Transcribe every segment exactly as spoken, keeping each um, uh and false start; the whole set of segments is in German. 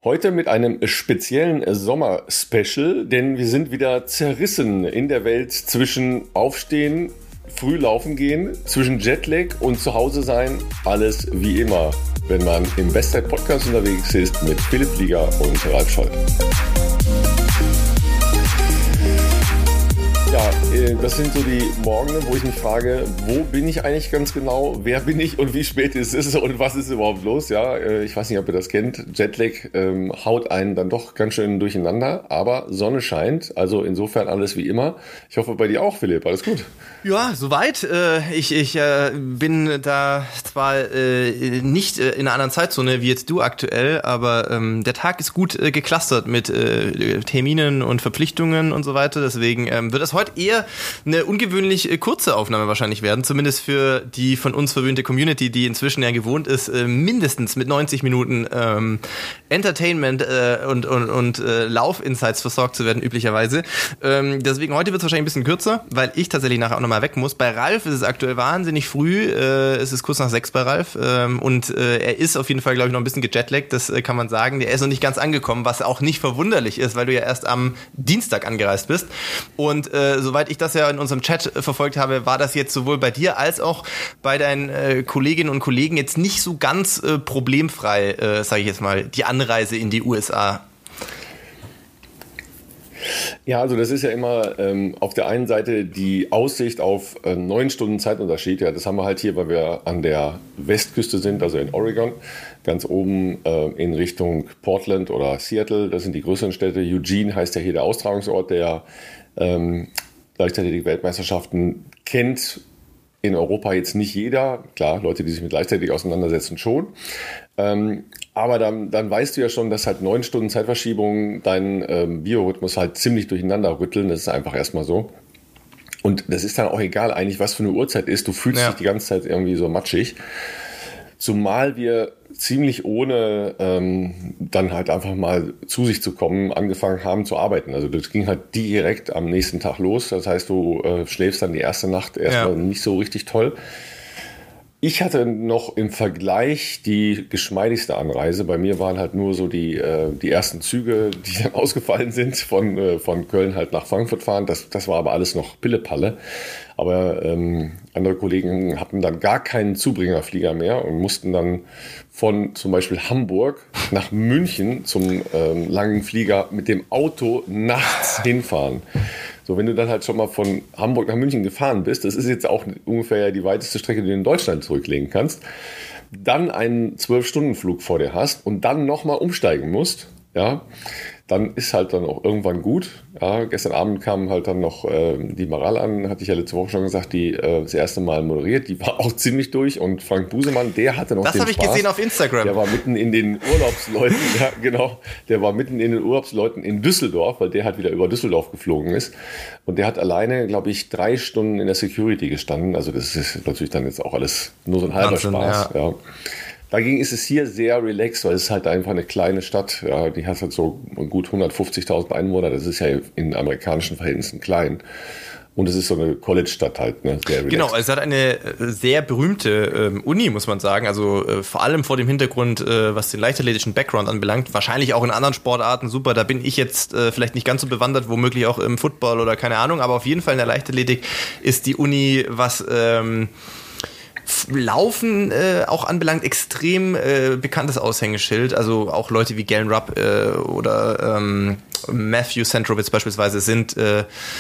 Heute mit einem speziellen Sommer-Special, denn wir sind wieder zerrissen in der Welt zwischen Aufstehen, früh laufen gehen, zwischen Jetlag und zu Hause sein. Alles wie immer, wenn man im Bestzeit-Podcast unterwegs ist mit Philipp Flieger und Ralf Scholz. Ja, das sind so die Morgen, wo ich mich frage, wo bin ich eigentlich ganz genau, wer bin ich und wie spät ist es und was ist überhaupt los? Ja, ich weiß nicht, ob ihr das kennt. Jetlag ähm, haut einen dann doch ganz schön durcheinander, aber Sonne scheint, also insofern alles wie immer. Ich hoffe bei dir auch, Philipp, alles gut? Ja, soweit. Ich, ich bin da zwar nicht in einer anderen Zeitzone wie jetzt du aktuell, aber der Tag ist gut geclustert mit Terminen und Verpflichtungen und so weiter. Deswegen wird es heute eher eine ungewöhnlich kurze Aufnahme wahrscheinlich werden, zumindest für die von uns verwöhnte Community, die inzwischen ja gewohnt ist, mindestens mit neunzig Minuten ähm, Entertainment äh, und, und, und äh, Lauf-Insights versorgt zu werden, üblicherweise. Ähm, deswegen heute wird es wahrscheinlich ein bisschen kürzer, weil ich tatsächlich nachher auch nochmal weg muss. Bei Ralf ist es aktuell wahnsinnig früh, äh, es ist kurz nach sechs bei Ralf ähm, und äh, er ist auf jeden Fall, glaube ich, noch ein bisschen gejetlaggt, das äh, kann man sagen. Er ist noch nicht ganz angekommen, was auch nicht verwunderlich ist, weil du ja erst am Dienstag angereist bist. Und äh, soweit ich das ja in unserem Chat äh, verfolgt habe, war das jetzt sowohl bei dir als auch bei deinen äh, Kolleginnen und Kollegen jetzt nicht so ganz äh, problemfrei, äh, sage ich jetzt mal, die Anreise in die U S A. Ja, also das ist ja immer ähm, auf der einen Seite die Aussicht auf äh, neun Stunden Zeitunterschied. Ja, das haben wir halt hier, weil wir an der Westküste sind, also in Oregon, ganz oben äh, in Richtung Portland oder Seattle. Das sind die größeren Städte. Eugene heißt ja hier der Austragungsort der ähm, Leichtathletik-Weltmeisterschaften. Kennt in Europa jetzt nicht jeder. Klar, Leute, die sich mit Leichtathletik auseinandersetzen, schon. Ähm, aber dann, dann weißt du ja schon, dass halt neun Stunden Zeitverschiebung deinen ähm, Biorhythmus halt ziemlich durcheinander rütteln. Das ist einfach erstmal so. Und das ist dann auch egal eigentlich, was für eine Uhrzeit ist. Du fühlst ja. dich die ganze Zeit irgendwie so matschig. Zumal wir ziemlich ohne ähm, dann halt einfach mal zu sich zu kommen, angefangen haben zu arbeiten. Also das ging halt direkt am nächsten Tag los. Das heißt, du äh, schläfst dann die erste Nacht erstmal ja. nicht so richtig toll. Ich hatte noch im Vergleich die geschmeidigste Anreise. Bei mir waren halt nur so die, äh, die ersten Züge, die dann ausgefallen sind, von, äh, von Köln halt nach Frankfurt fahren. Das, das war aber alles noch Pillepalle. Aber ähm, andere Kollegen hatten dann gar keinen Zubringerflieger mehr und mussten dann von zum Beispiel Hamburg nach München zum ähm, langen Flieger mit dem Auto nachts hinfahren. So, wenn du dann halt schon mal von Hamburg nach München gefahren bist, das ist jetzt auch ungefähr die weiteste Strecke, die du in Deutschland zurücklegen kannst, dann einen zwölf-Stunden-Flug vor dir hast und dann nochmal umsteigen musst, ja, dann ist halt dann auch irgendwann gut. Ja, gestern Abend kam halt dann noch äh, die Maral an, hatte ich ja letzte Woche schon gesagt, die äh, das erste Mal moderiert, die war auch ziemlich durch und Frank Busemann, der hatte noch das den habe ich Spaß. gesehen auf Instagram. Der war mitten in den Urlaubsleuten, ja genau, der war mitten in den Urlaubsleuten in Düsseldorf, weil der halt wieder über Düsseldorf geflogen ist und der hat alleine, glaube ich, drei Stunden in der Security gestanden, also das ist natürlich dann jetzt auch alles nur so ein halber Wahnsinn, Spaß, ja. ja. Dagegen ist es hier sehr relaxed, weil es ist halt einfach eine kleine Stadt. Ja, die hat halt so gut hundertfünfzigtausend Einwohner. Das ist ja in amerikanischen Verhältnissen klein. Und es ist so eine College-Stadt halt, ne? Sehr relaxed. Genau, es hat eine sehr berühmte ähm, Uni, muss man sagen. Also äh, vor allem vor dem Hintergrund, äh, was den leichtathletischen Background anbelangt. Wahrscheinlich auch in anderen Sportarten super. Da bin ich jetzt äh, vielleicht nicht ganz so bewandert, womöglich auch im Football oder keine Ahnung. Aber auf jeden Fall in der Leichtathletik ist die Uni, was Ähm, Laufen äh, auch anbelangt, extrem äh, bekanntes Aushängeschild. Also auch Leute wie Galen Rupp äh, oder ähm, Matthew Centrowitz beispielsweise sind äh,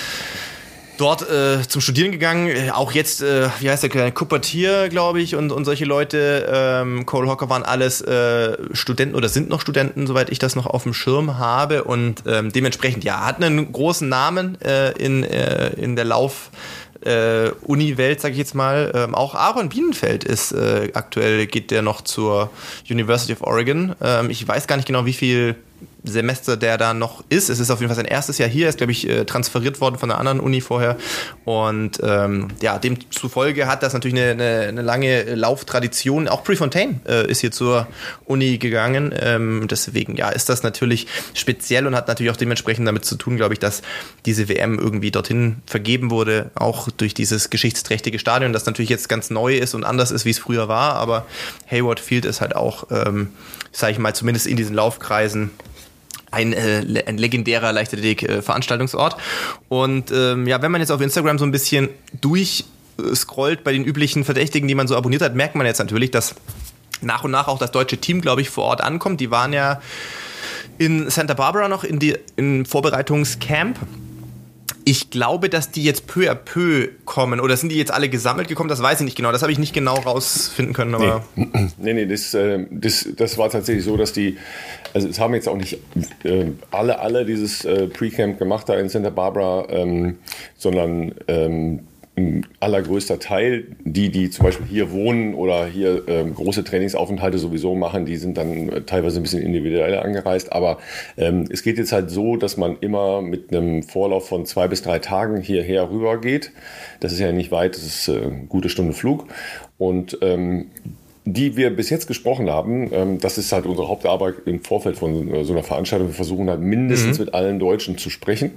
dort äh, zum Studieren gegangen. Auch jetzt, äh, wie heißt der, Kuppertier, glaube ich, und, und solche Leute. Ähm, Cole Hocker waren alles äh, Studenten oder sind noch Studenten, soweit ich das noch auf dem Schirm habe. Und ähm, dementsprechend, ja, hat einen großen Namen äh, in, äh, in der Lauf- Äh, Uni-Welt, sage ich jetzt mal. Ähm, auch Aaron Bienenfeld ist äh, aktuell, geht der noch zur University of Oregon. Ähm, ich weiß gar nicht genau, wie viel Semester der da noch ist. Es ist auf jeden Fall sein erstes Jahr hier. Er ist, glaube ich, transferiert worden von einer anderen Uni vorher. Und ähm, ja, demzufolge hat das natürlich eine, eine, eine lange Lauftradition. Auch Prefontaine äh, ist hier zur Uni gegangen. Ähm, deswegen ja, ist das natürlich speziell und hat natürlich auch dementsprechend damit zu tun, glaube ich, dass diese W M irgendwie dorthin vergeben wurde, auch durch dieses geschichtsträchtige Stadion, das natürlich jetzt ganz neu ist und anders ist, wie es früher war. Aber Hayward Field ist halt auch, ähm, sage ich mal, zumindest in diesen Laufkreisen ein, äh, ein legendärer Leichtathletik-Veranstaltungsort. Und ähm, ja, wenn man jetzt auf Instagram so ein bisschen durchscrollt bei den üblichen Verdächtigen, die man so abonniert hat, merkt man jetzt natürlich, dass nach und nach auch das deutsche Team, glaube ich, vor Ort ankommt. Die waren ja in Santa Barbara noch in die, im Vorbereitungscamp. Ich glaube, dass die jetzt peu à peu kommen. Oder sind die jetzt alle gesammelt gekommen? Das weiß ich nicht genau. Das habe ich nicht genau rausfinden können. Aber nee, nee, nee das, äh, das, das war tatsächlich so, dass die, also es haben jetzt auch nicht äh, alle, alle dieses äh, Pre-Camp gemacht da in Santa Barbara, ähm, sondern ähm, ein allergrößter Teil, die, die zum Beispiel hier wohnen oder hier ähm, große Trainingsaufenthalte sowieso machen, die sind dann äh, teilweise ein bisschen individuell angereist. Aber ähm, es geht jetzt halt so, dass man immer mit einem Vorlauf von zwei bis drei Tagen hierher rüber geht. Das ist ja nicht weit, das ist äh, eine gute Stunde Flug. Und ähm, die wir bis jetzt gesprochen haben, ähm, das ist halt unsere Hauptarbeit im Vorfeld von äh, so einer Veranstaltung. Wir versuchen halt mindestens mhm. mit allen Deutschen zu sprechen.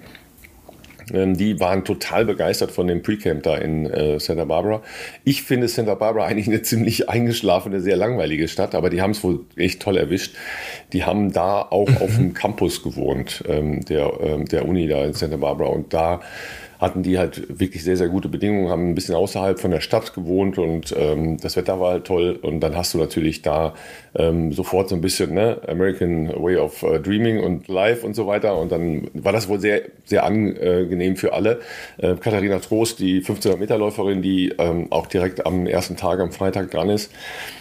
Die waren total begeistert von dem Pre-Camp da in äh, Santa Barbara. Ich finde Santa Barbara eigentlich eine ziemlich eingeschlafene, sehr langweilige Stadt, aber die haben es wohl echt toll erwischt. Die haben da auch auf dem Campus gewohnt, ähm, der, ähm, der Uni da in Santa Barbara. Und da hatten die halt wirklich sehr, sehr gute Bedingungen, haben ein bisschen außerhalb von der Stadt gewohnt und ähm, das Wetter war halt toll. Und dann hast du natürlich da ähm, sofort so ein bisschen ne, American Way of uh, Dreaming und Life und so weiter. Und dann war das wohl sehr, sehr angenehm für alle. Äh, Katharina Trost, die fünfzehnhundert Meter Läuferin, die ähm, auch direkt am ersten Tag, am Freitag dran ist,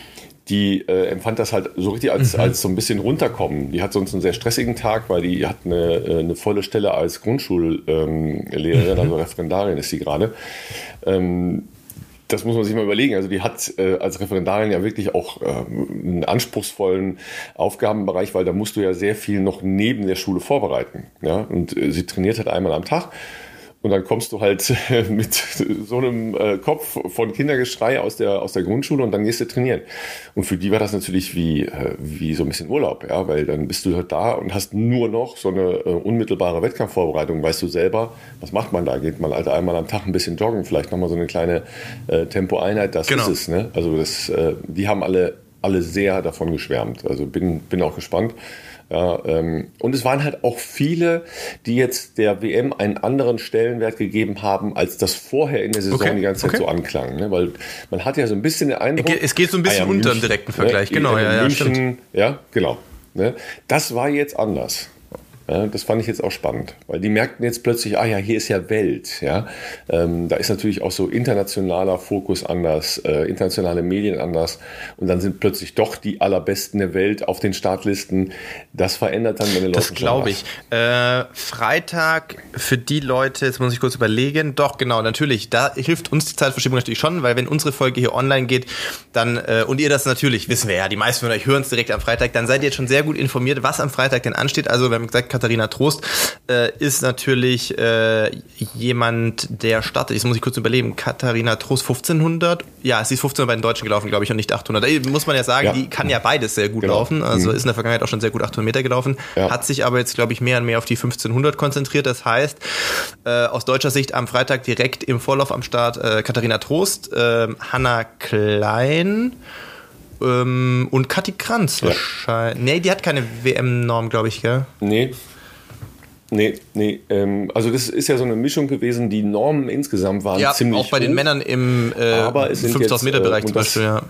die äh, empfand das halt so richtig als, mhm. als so ein bisschen runterkommen. Die hat sonst einen sehr stressigen Tag, weil die hat eine, eine volle Stelle als Grundschullehrerin, ähm, also Referendarin ist sie gerade. Ähm, das muss man sich mal überlegen. Also die hat äh, als Referendarin ja wirklich auch äh, einen anspruchsvollen Aufgabenbereich, weil da musst du ja sehr viel noch neben der Schule vorbereiten. Ja? Und äh, sie trainiert halt einmal am Tag. Und dann kommst du halt mit so einem äh, Kopf von Kindergeschrei aus der, aus der Grundschule und dann gehst du trainieren. Und für die war das natürlich wie, äh, wie so ein bisschen Urlaub, ja, weil dann bist du halt da und hast nur noch so eine äh, unmittelbare Wettkampfvorbereitung. Weißt du selber, was macht man da? Geht man halt einmal am Tag ein bisschen joggen, vielleicht nochmal so eine kleine äh, Tempoeinheit, das genau. ist es. Ne? Also das, äh, die haben alle, alle sehr davon geschwärmt. Also bin, bin auch gespannt. Ja, ähm, und es waren halt auch viele, die jetzt der W M einen anderen Stellenwert gegeben haben, als das vorher in der Saison okay, die ganze Zeit okay. so anklang. Ne? Weil man hat ja so ein bisschen den Eindruck... Es geht so ein bisschen ah, ja, unter im direkten Vergleich. Ne? Genau, ja, ja, München, stimmt. Ja, genau. Ne? Das war jetzt anders. Ja, das fand ich jetzt auch spannend, weil die merkten jetzt plötzlich, ah ja, hier ist ja Welt. Ja? Ähm, da ist natürlich auch so internationaler Fokus anders, äh, internationale Medien anders und dann sind plötzlich doch die allerbesten der Welt auf den Startlisten. Das verändert dann meine Leute. Das glaube ich. Äh, Freitag für die Leute, jetzt muss ich kurz überlegen, doch genau, natürlich, da hilft uns die Zeitverschiebung natürlich schon, weil wenn unsere Folge hier online geht, dann, äh, und ihr das natürlich, wissen wir ja, die meisten von euch hören es direkt am Freitag, dann seid ihr jetzt schon sehr gut informiert, was am Freitag denn ansteht. Also wir haben gesagt, Katharina Trost äh, ist natürlich äh, jemand, der startet. Jetzt muss ich kurz überlegen. Katharina Trost fünfzehnhundert. Ja, sie ist fünfzehnhundert bei den Deutschen gelaufen, glaube ich, und nicht achthundert. Da muss man ja sagen, ja. die kann ja beides sehr gut genau. laufen. Also mhm. ist in der Vergangenheit auch schon sehr gut achthundert Meter gelaufen. Ja. Hat sich aber jetzt, glaube ich, mehr und mehr auf die fünfzehnhundert konzentriert. Das heißt, äh, aus deutscher Sicht am Freitag direkt im Vorlauf am Start äh, Katharina Trost, äh, Hanna Klein ähm, und Kathi Kranz ja. wahrscheinlich. Nee, die hat keine W M-Norm, glaube ich, gell? Nee. Nee, nee, ähm, also das ist ja so eine Mischung gewesen, die Normen insgesamt waren ja, ziemlich auch bei hoch, den Männern im äh, fünftausend Meter Bereich äh, zum Beispiel, ja.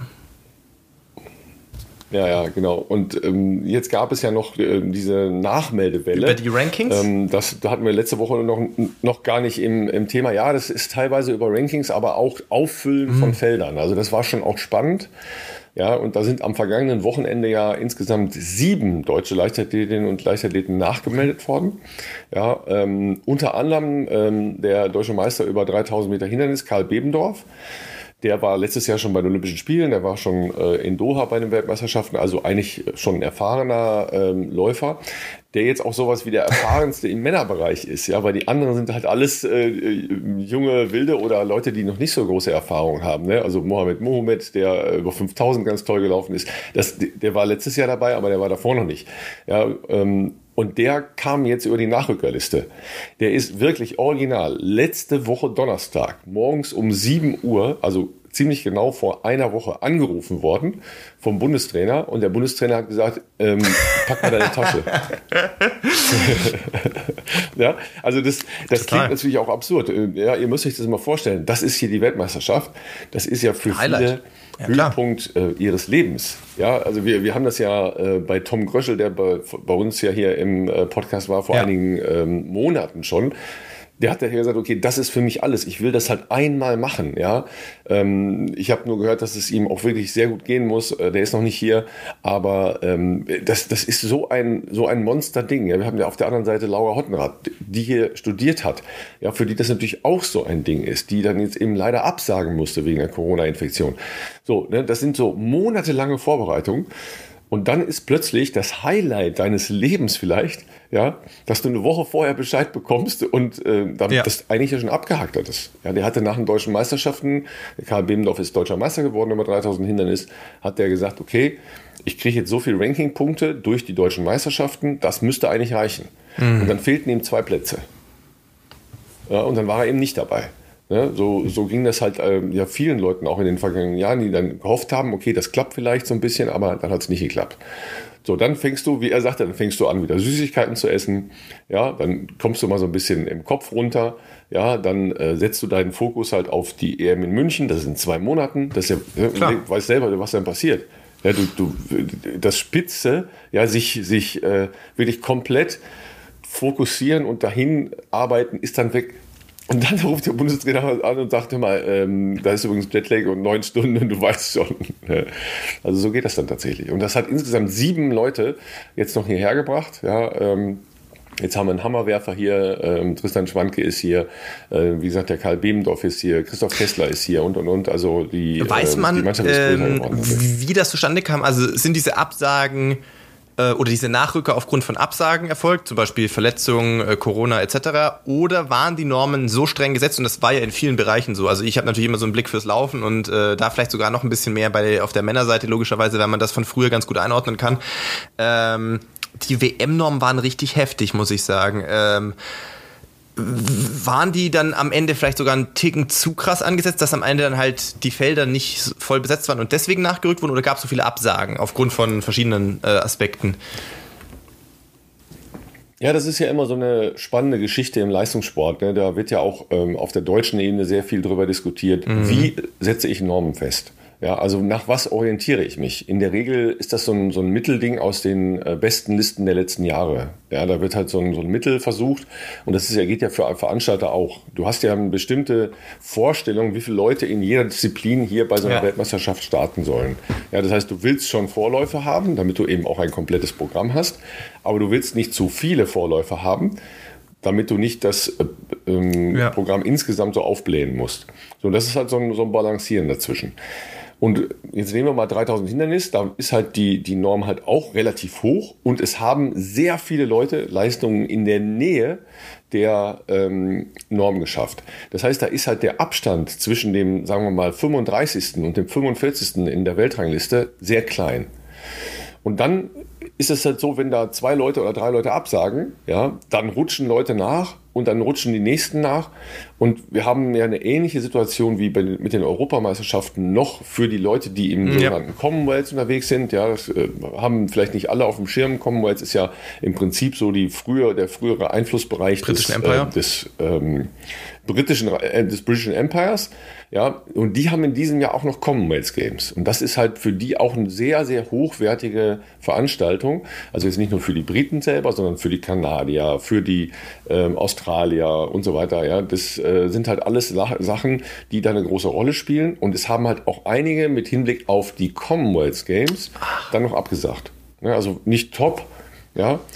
Ja, ja, genau. Und ähm, jetzt gab es ja noch äh, diese Nachmeldewelle. Über die Rankings? Ähm, das da hatten wir letzte Woche noch, noch gar nicht im, im Thema. Ja, das ist teilweise über Rankings, aber auch Auffüllen mhm. von Feldern. Also das war schon auch spannend. Ja, und da sind am vergangenen Wochenende ja insgesamt sieben deutsche Leichtathletinnen und Leichtathleten nachgemeldet worden. Ja, ähm, unter anderem ähm, der deutsche Meister über dreitausend Meter Hindernis, Karl Bebendorf. Der war letztes Jahr schon bei den Olympischen Spielen, der war schon äh, in Doha bei den Weltmeisterschaften, also eigentlich schon ein erfahrener ähm, Läufer, der jetzt auch sowas wie der erfahrenste im Männerbereich ist, ja, weil die anderen sind halt alles äh, junge Wilde oder Leute, die noch nicht so große Erfahrung haben, ne? Also Mohamed Mohamed, der über fünftausend ganz toll gelaufen ist, das, der war letztes Jahr dabei, aber der war davor noch nicht. Ja, ähm, und der kam jetzt über die Nachrückerliste. Der ist wirklich original. Letzte Woche Donnerstag, morgens um sieben Uhr, also ziemlich genau vor einer Woche angerufen worden vom Bundestrainer. Und der Bundestrainer hat gesagt, ähm, pack mal deine Tasche. Ja, also das, das klingt natürlich auch absurd. Ja, ihr müsst euch das mal vorstellen. Das ist hier die Weltmeisterschaft. Das ist ja für Highlight. Viele ja, Höhepunkt äh, ihres Lebens. Ja, also wir, wir haben das ja äh, bei Tom Gröschel, der bei, bei uns ja hier im äh, Podcast war vor ja. einigen ähm, Monaten schon. Der hat ja gesagt, okay, das ist für mich alles. Ich will das halt einmal machen, ja. Ähm, ich habe nur gehört, dass es ihm auch wirklich sehr gut gehen muss. Äh, der ist noch nicht hier, aber ähm, das, das ist so ein so ein Monsterding. Ja. Wir haben ja auf der anderen Seite Laura Hottenrath, die hier studiert hat, ja, für die das natürlich auch so ein Ding ist, die dann jetzt eben leider absagen musste wegen der Corona-Infektion. So, ne, das sind so monatelange Vorbereitungen. Und dann ist plötzlich das Highlight deines Lebens vielleicht, ja, dass du eine Woche vorher Bescheid bekommst und äh, damit ja. das eigentlich ja schon abgehakt hattest. Ja, der hatte nach den deutschen Meisterschaften, der Karl Bebendorf ist deutscher Meister geworden, über dreitausend Hindernis, hat der gesagt, okay, ich kriege jetzt so viele Rankingpunkte durch die deutschen Meisterschaften, das müsste eigentlich reichen. Mhm. Und dann fehlten ihm zwei Plätze. Ja, und dann war er eben nicht dabei. Ja, so, so ging das halt äh, ja vielen Leuten auch in den vergangenen Jahren, die dann gehofft haben, okay, das klappt vielleicht so ein bisschen, aber dann hat es nicht geklappt. So, dann fängst du, wie er sagte, dann fängst du an, wieder Süßigkeiten zu essen. Ja, dann kommst du mal so ein bisschen im Kopf runter. Ja, dann äh, setzt du deinen Fokus halt auf die E M in München. Das ist in zwei Monaten. Das ist ja, du weißt selber, was dann passiert. Ja, du, du, das Spitze, ja, sich, sich äh, wirklich komplett fokussieren und dahin arbeiten, ist dann weg. Und dann ruft der Bundestrainer an und sagt mal, ähm, da ist übrigens Jetlag und neun Stunden, du weißt schon. Also so geht das dann tatsächlich. Und das hat insgesamt sieben Leute jetzt noch hierher gebracht. Ja, ähm, jetzt haben wir einen Hammerwerfer hier, ähm, Tristan Schwanke ist hier, äh, wie gesagt, der Karl Bebendorf ist hier, Christoph Kessler ist hier und, und, und. Also die, Weiß man, äh, die Mannschaft ist größer ähm, geworden. Wie das zustande kam? Also sind diese Absagen oder diese Nachrücker aufgrund von Absagen erfolgt, zum Beispiel Verletzungen, Corona et cetera, oder waren die Normen so streng gesetzt, und das war ja in vielen Bereichen so, also ich habe natürlich immer so einen Blick fürs Laufen und äh, da vielleicht sogar noch ein bisschen mehr bei auf der Männerseite logischerweise, weil man das von früher ganz gut einordnen kann. Ähm, die W M-Normen waren richtig heftig, muss ich sagen. Ähm, waren die dann am Ende vielleicht sogar einen Ticken zu krass angesetzt, dass am Ende dann halt die Felder nicht voll besetzt waren und deswegen nachgerückt wurden, oder gab es so viele Absagen aufgrund von verschiedenen äh, Aspekten? Ja, das ist ja immer so eine spannende Geschichte im Leistungssport. Ne? Da wird ja auch ähm, auf der deutschen Ebene sehr viel drüber diskutiert. Mhm. Wie setze ich Normen fest? Ja, also nach was orientiere ich mich? In der Regel ist das so ein, so ein Mittelding aus den äh, besten Listen der letzten Jahre. Ja, da wird halt so ein, so ein Mittel versucht, und das ist ja, geht ja für Veranstalter auch. Du hast ja eine bestimmte Vorstellung, wie viele Leute in jeder Disziplin hier bei so einer ja. Weltmeisterschaft starten sollen. Ja, das heißt, du willst schon Vorläufer haben, damit du eben auch ein komplettes Programm hast, aber du willst nicht zu viele Vorläufer haben, damit du nicht das äh, ähm, ja. Programm insgesamt so aufblähen musst. So, das ist halt so ein, so ein Balancieren dazwischen. Und jetzt nehmen wir mal dreitausend Hindernis, da ist halt die, die Norm halt auch relativ hoch, und es haben sehr viele Leute Leistungen in der Nähe der ähm, Norm geschafft. Das heißt, da ist halt der Abstand zwischen dem, sagen wir mal, fünfunddreißigsten und dem fünfundvierzigsten in der Weltrangliste sehr klein. Und dann ist es halt so, wenn da zwei Leute oder drei Leute absagen, ja, dann rutschen Leute nach und dann rutschen die nächsten nach. Und wir haben ja eine ähnliche Situation wie bei, mit den Europameisterschaften noch für die Leute, die im ja. sogenannten Commonwealth unterwegs sind. Ja, das äh, haben vielleicht nicht alle auf dem Schirm. Commonwealth ist ja im Prinzip so die früher, der frühere Einflussbereich des, äh, des ähm, britischen, äh, des British Empires. Ja, und die haben in diesem Jahr auch noch Commonwealth Games. Und das ist halt für die auch eine sehr, sehr hochwertige Veranstaltung. Also jetzt nicht nur für die Briten selber, sondern für die Kanadier, für die ähm, Australier und so weiter. Ja, das äh, sind halt alles Sachen, die da eine große Rolle spielen. Und es haben halt auch einige mit Hinblick auf die Commonwealth Games dann noch abgesagt. Ja, also nicht top, ja.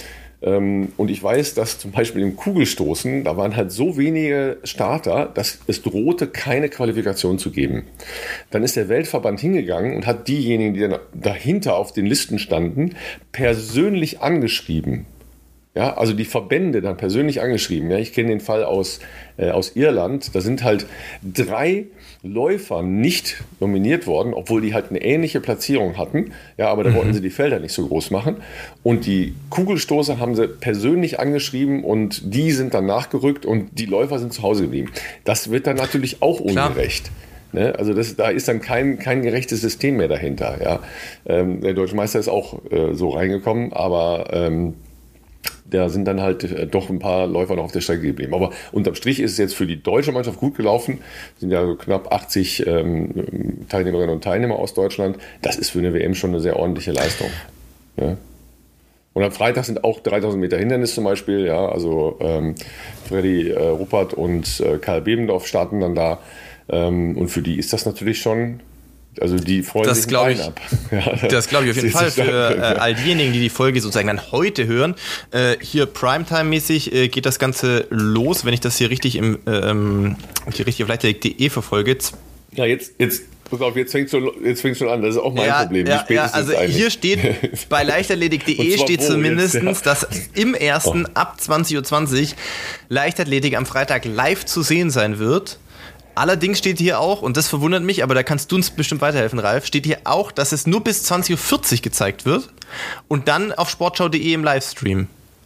Ähm, und ich weiß, dass zum Beispiel im Kugelstoßen, da waren halt so wenige Starter, dass es drohte, keine Qualifikation zu geben. Dann ist der Weltverband hingegangen und hat diejenigen, die dann dahinter auf den Listen standen, persönlich angeschrieben. Ja, also die Verbände dann persönlich angeschrieben. Ja, ich kenne den Fall aus, äh, aus Irland. Da sind halt drei Läufer nicht nominiert worden, obwohl die halt eine ähnliche Platzierung hatten. Ja, aber da mhm. wollten sie die Felder nicht so groß machen. Und die Kugelstoßer haben sie persönlich angeschrieben und die sind dann nachgerückt und die Läufer sind zu Hause geblieben. Das wird dann natürlich auch ungerecht. Ne? Also das, da ist dann kein, kein gerechtes System mehr dahinter. Ja? Ähm, der Deutsche Meister ist auch äh, so reingekommen, aber ähm, da sind dann halt äh, doch ein paar Läufer noch auf der Strecke geblieben. Aber unterm Strich ist es jetzt für die deutsche Mannschaft gut gelaufen. Es sind ja so knapp achtzig ähm, Teilnehmerinnen und Teilnehmer aus Deutschland. Das ist für eine W M schon eine sehr ordentliche Leistung. Ja. Und am Freitag sind auch dreitausend Meter Hindernis zum Beispiel. Ja, also ähm, Freddy äh, Ruppert und äh, Karl Bebendorf starten dann da. Ähm, und für die ist das natürlich schon... Also die freuen das sich ein ich, ab. Ja, das glaube ich auf jeden Fall für äh, all diejenigen, die die Folge sozusagen dann heute hören. Äh, hier Primetime-mäßig äh, geht das Ganze los, wenn ich das hier richtig im ähm, hier richtig auf leichtathletik punkt de verfolge. Ja, jetzt, jetzt, pass auf, jetzt fängt schon, jetzt fängt schon an. Das ist auch mein ja, Problem. Ja, ja, also hier steht, bei leichtathletik punkt de steht zumindest, ja. dass im ersten oh. ab zwanzig Uhr zwanzig Leichtathletik am Freitag live zu sehen sein wird. Allerdings steht hier auch, und das verwundert mich, aber da kannst du uns bestimmt weiterhelfen, Ralf, steht hier auch, dass es nur bis zwanzig Uhr vierzig gezeigt wird und dann auf sportschau punkt de im Livestream.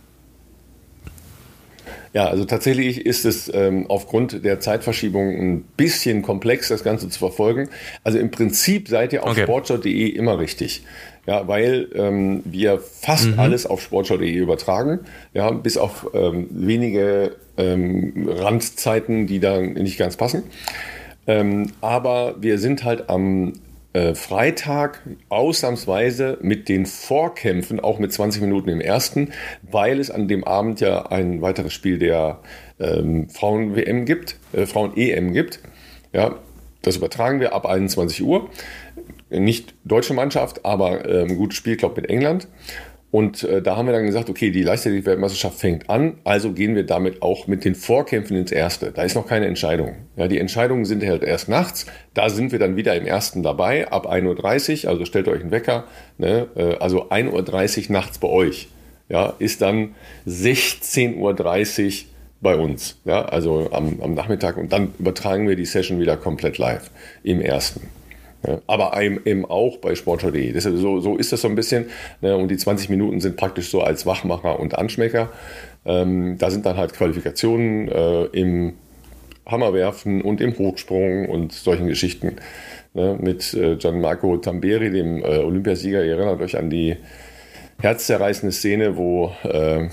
Ja, also tatsächlich ist es ähm, aufgrund der Zeitverschiebung ein bisschen komplex, das Ganze zu verfolgen. Also im Prinzip seid ihr auf okay. sportschau punkt de immer richtig. Ja, weil ähm, wir fast mhm. alles auf sportschau punkt de übertragen, ja, bis auf ähm, wenige ähm, Randzeiten, die da nicht ganz passen. Ähm, aber wir sind halt am äh, Freitag ausnahmsweise mit den Vorkämpfen, auch mit zwanzig Minuten im ersten, weil es an dem Abend ja ein weiteres Spiel der ähm, Frauen-W M gibt, äh, Frauen-E M gibt. Ja, das übertragen wir ab einundzwanzig Uhr. Nicht deutsche Mannschaft, aber äh, ein gutes Spiel, glaube ich, mit England. Und äh, da haben wir dann gesagt, okay, die Leichtathletik-Weltmeisterschaft fängt an, also gehen wir damit auch mit den Vorkämpfen ins Erste. Da ist noch keine Entscheidung. Ja, die Entscheidungen sind halt erst nachts. Da sind wir dann wieder im Ersten dabei, ab ein Uhr dreißig, also stellt euch einen Wecker, ne? äh, also ein Uhr dreißig nachts bei euch. Ja, ist dann sechzehn Uhr dreißig bei uns, ja, also am, am Nachmittag. Und dann übertragen wir die Session wieder komplett live im Ersten. Ja, aber eben auch bei sportschau punkt de. So, so ist das so ein bisschen. Ne, und die zwanzig Minuten sind praktisch so als Wachmacher und Anschmecker. Ähm, da sind dann halt Qualifikationen äh, im Hammerwerfen und im Hochsprung und solchen Geschichten. Ne, mit äh, Gianmarco Tamberi, dem äh, Olympiasieger. Ihr erinnert euch an die herzzerreißende Szene, wo äh,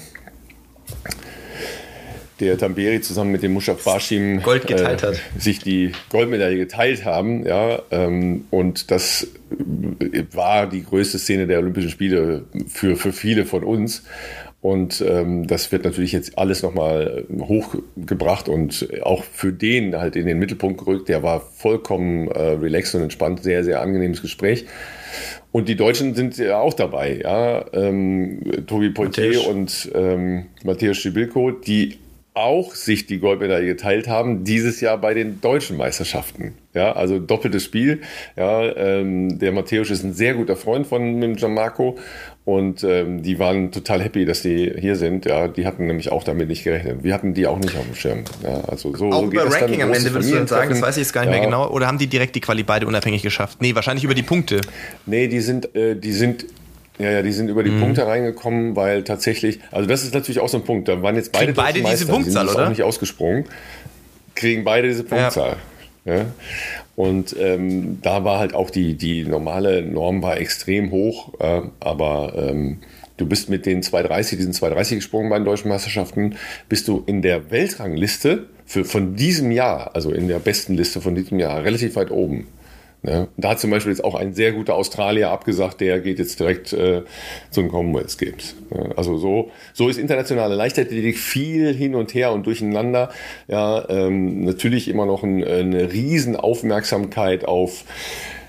der Tamberi zusammen mit dem Mushaf Bashim Gold geteilt äh, hat. sich die Goldmedaille geteilt haben. Ja, ähm, und das war die größte Szene der Olympischen Spiele für, für viele von uns. Und ähm, das wird natürlich jetzt alles nochmal hochgebracht und auch für den halt in den Mittelpunkt gerückt. Der war vollkommen äh, relaxed und entspannt, sehr, sehr angenehmes Gespräch. Und die Deutschen sind ja auch dabei, ja. Ähm, Tobi Poitier und ähm, Mateusz Szybilko, die auch sich die Goldmedaille geteilt haben, dieses Jahr bei den deutschen Meisterschaften. Ja, also doppeltes Spiel. Ja, ähm, der Mateusz ist ein sehr guter Freund von dem Gianmarco und ähm, die waren total happy, dass die hier sind. Ja, die hatten nämlich auch damit nicht gerechnet. Wir hatten die auch nicht auf dem Schirm. Ja, also so, auch so über Ranking am Ende würdest du dann sagen, das weiß ich jetzt gar nicht ja. mehr genau. Oder haben die direkt die Quali beide unabhängig geschafft? Nee, wahrscheinlich über die Punkte. Nee, die sind, äh, die sind Ja, ja, die sind über die mhm. Punkte reingekommen, weil tatsächlich, also das ist natürlich auch so ein Punkt, da waren jetzt beide, kriegen beide diese Punktzahl, die sind oder? Auch nicht ausgesprungen, kriegen beide diese Punktzahl. Ja. Ja. Und ähm, da war halt auch die, die normale Norm war extrem hoch, äh, aber ähm, du bist mit den zwei dreißig, diesen zwei dreißig gesprungen bei den deutschen Meisterschaften, bist du in der Weltrangliste für, von diesem Jahr, also in der besten Liste von diesem Jahr, relativ weit oben. Ja, da hat zum Beispiel jetzt auch ein sehr guter Australier abgesagt, der geht jetzt direkt äh, zu den Commonwealth Games. Ja, also so, so ist internationale Leichtathletik viel hin und her und durcheinander. Ja, ähm, natürlich immer noch ein, eine riesen Aufmerksamkeit auf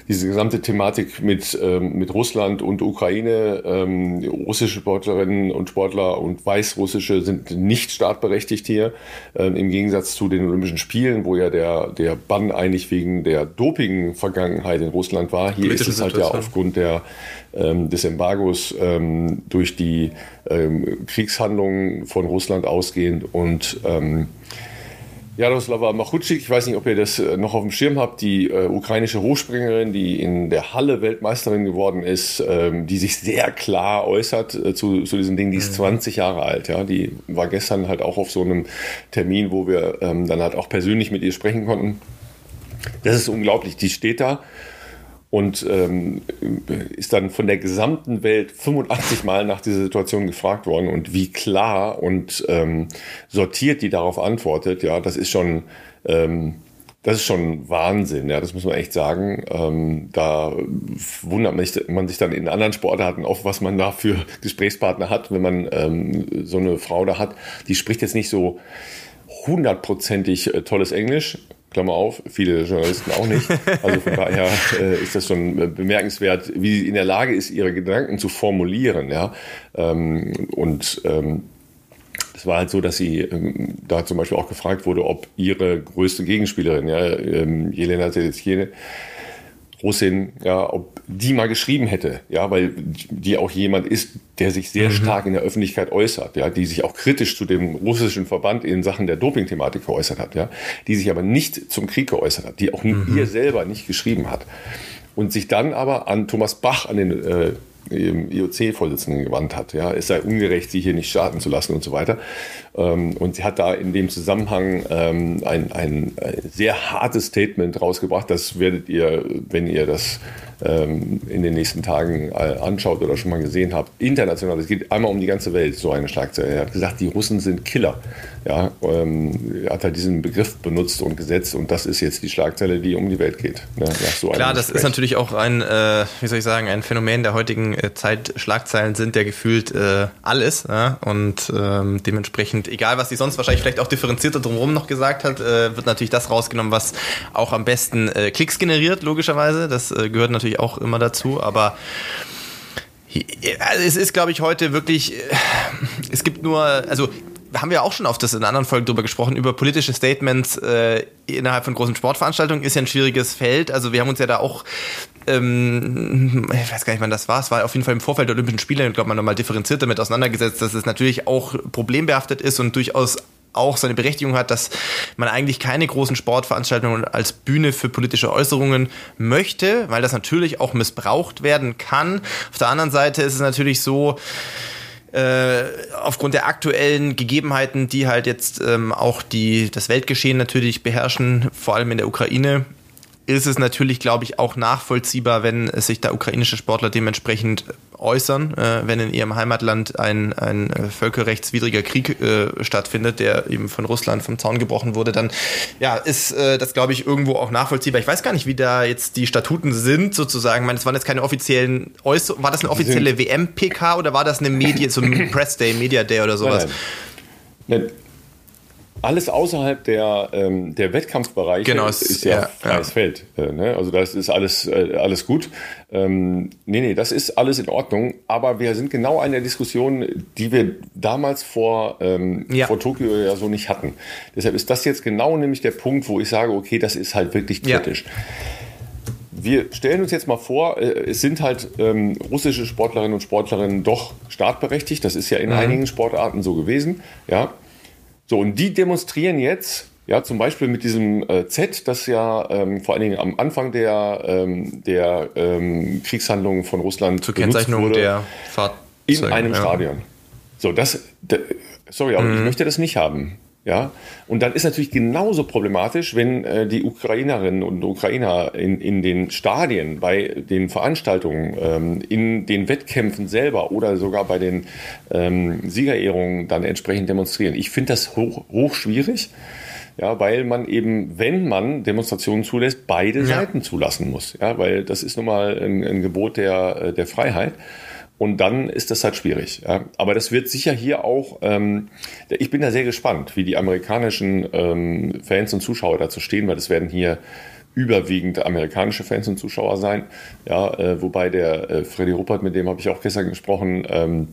diese gesamte Thematik mit, ähm, mit Russland und Ukraine, ähm, russische Sportlerinnen und Sportler und weißrussische sind nicht startberechtigt hier, ähm, im Gegensatz zu den Olympischen Spielen, wo ja der, der Bann eigentlich wegen der Doping-Vergangenheit in Russland war. Hier ist es halt ja aufgrund der, ähm, des Embargos ähm, durch die ähm, Kriegshandlungen von Russland ausgehend und ähm, Jaroslava Machucik, ich weiß nicht, ob ihr das noch auf dem Schirm habt, die äh, ukrainische Hochspringerin, die in der Halle Weltmeisterin geworden ist, ähm, die sich sehr klar äußert äh, zu, zu diesen Dingen, die ist zwanzig Jahre alt, ja, die war gestern halt auch auf so einem Termin, wo wir ähm, dann halt auch persönlich mit ihr sprechen konnten. Das ist unglaublich, die steht da und ähm, ist dann von der gesamten Welt fünfundachtzig Mal nach dieser Situation gefragt worden und wie klar und ähm, sortiert die darauf antwortet, ja, das ist schon, ähm, das ist schon Wahnsinn, ja, das muss man echt sagen. Ähm, da wundert man sich dann in anderen Sportarten oft, was man da für Gesprächspartner hat, wenn man ähm, so eine Frau da hat. Die spricht jetzt nicht so hundertprozentig äh, tolles Englisch, Klammer auf, viele Journalisten auch nicht. Also von daher äh, ist das schon äh, bemerkenswert, wie sie in der Lage ist, ihre Gedanken zu formulieren. Ja? Ähm, und ähm, es war halt so, dass sie ähm, da zum Beispiel auch gefragt wurde, ob ihre größte Gegenspielerin, ja, ähm, Jelena Zeleskiene, Russin, ja, ob die mal geschrieben hätte, ja, weil die auch jemand ist, der sich sehr mhm. stark in der Öffentlichkeit äußert, ja, die sich auch kritisch zu dem russischen Verband in Sachen der Doping-Thematik geäußert hat, ja, die sich aber nicht zum Krieg geäußert hat, die auch mhm. ihr selber nicht geschrieben hat und sich dann aber an Thomas Bach, an den äh, I O C-Vorsitzenden gewandt hat, ja, es sei ungerecht, sie hier nicht starten zu lassen und so weiter. Und sie hat da in dem Zusammenhang ein, ein, ein sehr hartes Statement rausgebracht. Das werdet ihr, wenn ihr das in den nächsten Tagen anschaut oder schon mal gesehen habt, international, es geht einmal um die ganze Welt, so eine Schlagzeile. Er hat gesagt, die Russen sind Killer. Ja, er hat halt diesen Begriff benutzt und gesetzt und das ist jetzt die Schlagzeile, die um die Welt geht. Ne, so Klar, das ist natürlich auch ein, äh, wie soll ich sagen, ein Phänomen der heutigen äh, Zeit. Schlagzeilen sind ja gefühlt äh, alles, ja? Und ähm, dementsprechend, egal was sie sonst wahrscheinlich vielleicht auch differenzierter drumherum noch gesagt hat, äh, wird natürlich das rausgenommen, was auch am besten äh, Klicks generiert, logischerweise. Das äh, gehört natürlich auch immer dazu, aber es ist, glaube ich, heute wirklich, es gibt nur, also haben wir auch schon auf das in anderen Folgen drüber gesprochen, über politische Statements äh, innerhalb von großen Sportveranstaltungen, ist ja ein schwieriges Feld. Also wir haben uns ja da auch, ähm, ich weiß gar nicht, wann das war, es war auf jeden Fall im Vorfeld der Olympischen Spiele, ich glaube, man nochmal differenziert damit auseinandergesetzt, dass es natürlich auch problembehaftet ist und durchaus auch seine Berechtigung hat, dass man eigentlich keine großen Sportveranstaltungen als Bühne für politische Äußerungen möchte, weil das natürlich auch missbraucht werden kann. Auf der anderen Seite ist es natürlich so, Äh, aufgrund der aktuellen Gegebenheiten, die halt jetzt ähm, auch die, das Weltgeschehen natürlich beherrschen, vor allem in der Ukraine, ist es natürlich, glaube ich, auch nachvollziehbar, wenn sich da ukrainische Sportler dementsprechend äußern, äh, wenn in ihrem Heimatland ein, ein äh, völkerrechtswidriger Krieg äh, stattfindet, der eben von Russland vom Zaun gebrochen wurde, dann ja, ist äh, das, glaube ich, irgendwo auch nachvollziehbar. Ich weiß gar nicht, wie da jetzt die Statuten sind, sozusagen. Ich meine, es waren jetzt keine offiziellen Äußerungen. War das eine offizielle W M-P K oder war das eine Medien, so ein Press Day, Media Day oder sowas? Nein, nein. Alles außerhalb der, ähm, der Wettkampfbereiche genau, ist, ist ja, ja freies ja. Feld. Äh, ne? Also das ist alles, äh, alles gut. Ähm, nee, nee, das ist alles in Ordnung. Aber wir sind genau an der Diskussion, die wir damals vor, ähm, ja. vor Tokio ja so nicht hatten. Deshalb ist das jetzt genau nämlich der Punkt, wo ich sage, okay, das ist halt wirklich kritisch. Ja. Wir stellen uns jetzt mal vor, es sind halt ähm, russische Sportlerinnen und Sportlerinnen doch startberechtigt. Das ist ja in mhm. einigen Sportarten so gewesen. Ja. So, und die demonstrieren jetzt, ja, zum Beispiel mit diesem äh, Z, das ja ähm, vor allen Dingen am Anfang der, ähm, der ähm, Kriegshandlungen von Russland zur Kennzeichnung wurde, der Fahrzeuge in einem ja. Stadion. So, das, de, sorry, aber mhm. ich möchte das nicht haben. Ja, und dann ist natürlich genauso problematisch, wenn äh, die Ukrainerinnen und Ukrainer in, in den Stadien, bei den Veranstaltungen, ähm, in den Wettkämpfen selber oder sogar bei den ähm, Siegerehrungen dann entsprechend demonstrieren. Ich finde das hoch, hoch schwierig, ja, weil man eben, wenn man Demonstrationen zulässt, beide ja. Seiten zulassen muss. Ja, weil das ist nun mal ein, ein Gebot der, der Freiheit. Und dann ist das halt schwierig. Ja. Aber das wird sicher hier auch, ähm, ich bin da sehr gespannt, wie die amerikanischen ähm, Fans und Zuschauer dazu stehen, weil das werden hier überwiegend amerikanische Fans und Zuschauer sein. Ja, äh, wobei der äh, Freddy Ruppert, mit dem habe ich auch gestern gesprochen, ähm,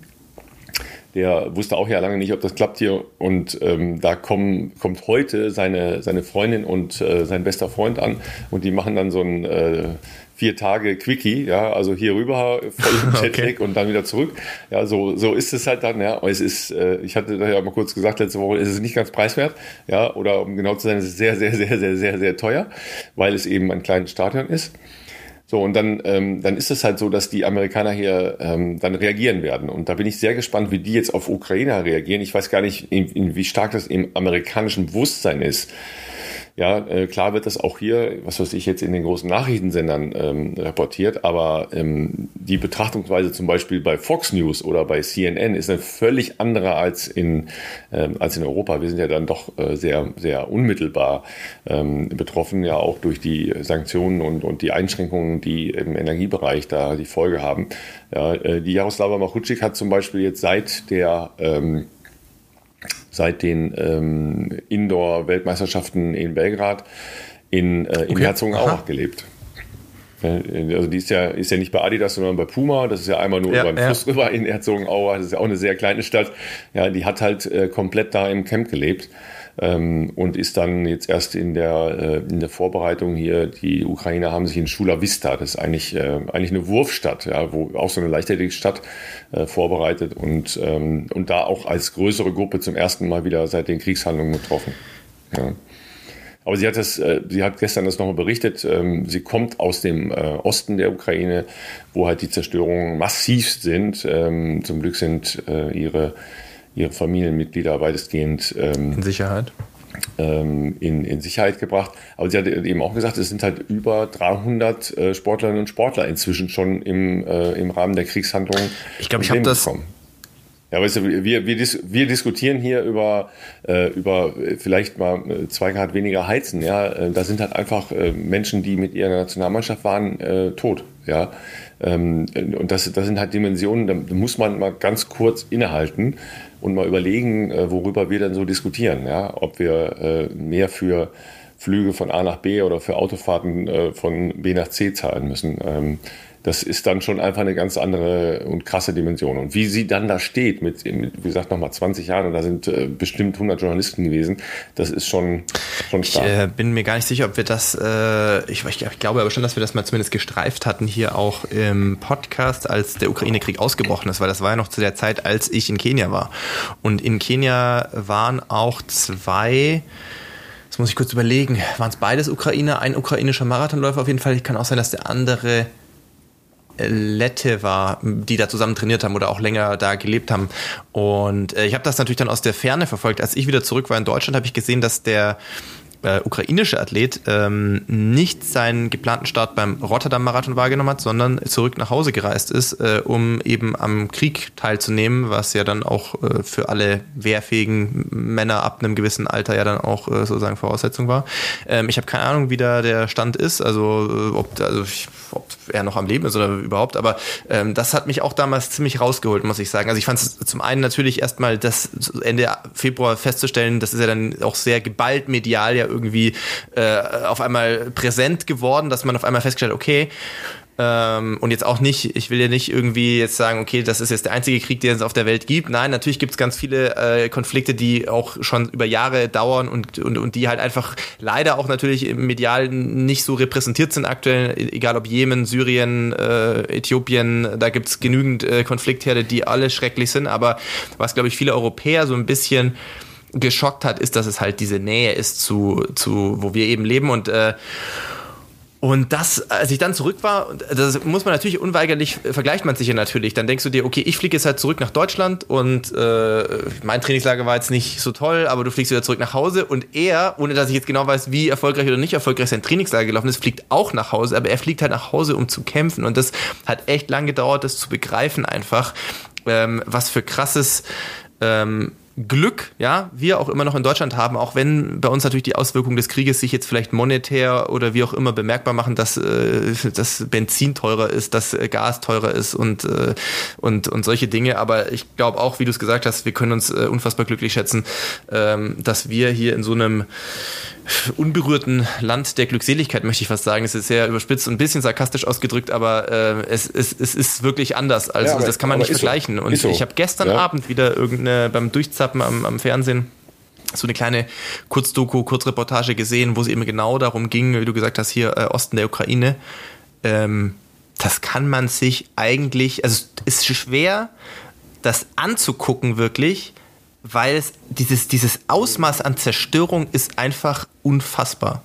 der wusste auch ja lange nicht, ob das klappt hier. Und ähm, da kommen, kommt heute seine, seine Freundin und äh, sein bester Freund an. Und die machen dann so ein äh, vier Tage Quickie, ja, also hier rüber, voll im Jetlag okay. und dann wieder zurück. Ja, so, so ist es halt dann, ja. Es ist, äh, ich hatte da ja mal kurz gesagt letzte Woche, es ist nicht ganz preiswert, ja, oder um genau zu sein, es ist sehr, sehr, sehr, sehr, sehr, sehr teuer, weil es eben ein kleines Stadion ist. So, und dann, ähm, dann ist es halt so, dass die Amerikaner hier ähm, dann reagieren werden. Und da bin ich sehr gespannt, wie die jetzt auf Ukrainer reagieren. Ich weiß gar nicht, in, in wie stark das im amerikanischen Bewusstsein ist. Ja, äh, klar wird das auch hier, was weiß ich, jetzt in den großen Nachrichtensendern ähm, reportiert, aber ähm, die Betrachtungsweise zum Beispiel bei Fox News oder bei C N N ist eine völlig andere als in, ähm, als in Europa. Wir sind ja dann doch äh, sehr, sehr unmittelbar ähm, betroffen, ja auch durch die Sanktionen und, und die Einschränkungen, die im Energiebereich da die Folge haben. Ja, äh, die Jaroslava Machucik hat zum Beispiel jetzt seit der ähm, seit den ähm, Indoor-Weltmeisterschaften in Belgrad in, äh, in okay. Herzogenaurach gelebt. Also die ist ja, ist ja nicht bei Adidas, sondern bei Puma. Das ist ja einmal nur ja, über den Fluss ja. rüber in Herzogenaurach. Das ist ja auch eine sehr kleine Stadt. Ja, die hat halt äh, komplett da im Camp gelebt. Ähm, und ist dann jetzt erst in der, äh, in der Vorbereitung hier, die Ukrainer haben sich in Chula Vista, das ist eigentlich, äh, eigentlich eine Wurfstadt, ja, wo auch so eine Leichtathletikstadt äh, vorbereitet und, ähm, und da auch als größere Gruppe zum ersten Mal wieder seit den Kriegshandlungen getroffen. Ja. Aber sie hat das, äh, sie hat gestern das nochmal berichtet, ähm, sie kommt aus dem äh, Osten der Ukraine, wo halt die Zerstörungen massiv sind. Ähm, zum Glück sind äh, ihre ihre Familienmitglieder weitestgehend ähm, in Sicherheit ähm, in, in Sicherheit gebracht. Aber sie hat eben auch gesagt, es sind halt über dreihundert äh, Sportlerinnen und Sportler inzwischen schon im, äh, im Rahmen der Kriegshandlungen. Ich glaube, ich habe das... Bekommen. Ja, weißt du, wir, wir, dis- wir diskutieren hier über, äh, über vielleicht mal zwei Grad weniger heizen. Ja, äh, da sind halt einfach äh, Menschen, die mit ihrer Nationalmannschaft waren, äh, tot. Ja, ähm, und das, das sind halt Dimensionen, da muss man mal ganz kurz innehalten und mal überlegen, äh, worüber wir dann so diskutieren. Ja, ob wir äh, mehr für Flüge von A nach B oder für Autofahrten äh, von B nach C zahlen müssen. Ähm, Das ist dann schon einfach eine ganz andere und krasse Dimension. Und wie sie dann da steht, mit, mit wie gesagt, nochmal zwanzig Jahren, und da sind äh, bestimmt hundert Journalisten gewesen, das ist schon, schon stark. Ich äh, bin mir gar nicht sicher, ob wir das, äh, ich, ich, ich glaube aber schon, dass wir das mal zumindest gestreift hatten hier auch im Podcast, als der Ukraine-Krieg ausgebrochen ist, weil das war ja noch zu der Zeit, als ich in Kenia war. Und in Kenia waren auch zwei... Das muss ich kurz überlegen. Waren es beides Ukrainer? Ein ukrainischer Marathonläufer auf jeden Fall. Ich kann auch sein, dass der andere Lette war, die da zusammen trainiert haben oder auch länger da gelebt haben. Und äh, ich habe das natürlich dann aus der Ferne verfolgt. Als ich wieder zurück war in Deutschland, habe ich gesehen, dass der äh, ukrainische Athlet ähm, nicht seinen geplanten Start beim Rotterdam-Marathon wahrgenommen hat, sondern zurück nach Hause gereist ist, äh, um eben am Krieg teilzunehmen, was ja dann auch äh, für alle wehrfähigen Männer ab einem gewissen Alter ja dann auch äh, sozusagen Voraussetzung war. Ähm, ich habe keine Ahnung, wie da der Stand ist, also äh, ob, also ich, ob er noch am Leben ist oder überhaupt, aber ähm, das hat mich auch damals ziemlich rausgeholt, muss ich sagen. Also ich fand es zum einen natürlich erstmal das Ende Februar festzustellen, das ist ja dann auch sehr geballt medial ja irgendwie äh, auf einmal präsent geworden, dass man auf einmal festgestellt, okay, ähm, und jetzt auch nicht, ich will ja nicht irgendwie jetzt sagen, okay, das ist jetzt der einzige Krieg, den es auf der Welt gibt. Nein, natürlich gibt es ganz viele äh, Konflikte, die auch schon über Jahre dauern und, und, und die halt einfach leider auch natürlich im medial nicht so repräsentiert sind aktuell, egal ob Jemen, Syrien, äh, Äthiopien, da gibt es genügend äh, Konfliktherde, die alle schrecklich sind, aber was, glaube ich, viele Europäer so ein bisschen geschockt hat, ist, dass es halt diese Nähe ist zu, zu wo wir eben leben und äh, und das, als ich dann zurück war, das muss man natürlich unweigerlich, vergleicht man sich ja natürlich, dann denkst du dir, okay, ich fliege jetzt halt zurück nach Deutschland und äh, mein Trainingslager war jetzt nicht so toll, aber du fliegst wieder zurück nach Hause und er, ohne dass ich jetzt genau weiß, wie erfolgreich oder nicht erfolgreich sein Trainingslager gelaufen ist, fliegt auch nach Hause, aber er fliegt halt nach Hause, um zu kämpfen und das hat echt lang gedauert, das zu begreifen einfach, ähm, was für krasses ähm, Glück, ja, wir auch immer noch in Deutschland haben, auch wenn bei uns natürlich die Auswirkungen des Krieges sich jetzt vielleicht monetär oder wie auch immer bemerkbar machen, dass äh, das Benzin teurer ist, dass äh, Gas teurer ist und, äh, und, und solche Dinge. Aber ich glaube auch, wie du es gesagt hast, wir können uns äh, unfassbar glücklich schätzen, ähm, dass wir hier in so einem unberührten Land der Glückseligkeit, möchte ich fast sagen. Es ist sehr überspitzt und ein bisschen sarkastisch ausgedrückt, aber äh, es, es, es ist wirklich anders. Also ja, aber, das kann man nicht vergleichen. So. Und so. Ich habe gestern ja. Abend wieder irgendeine beim Durchzappen am, am Fernsehen so eine kleine Kurzdoku, Kurzreportage gesehen, wo es eben genau darum ging, wie du gesagt hast, hier äh, Osten der Ukraine. Ähm, das kann man sich eigentlich, also es ist schwer, das anzugucken wirklich, weil es dieses, dieses Ausmaß an Zerstörung ist einfach unfassbar.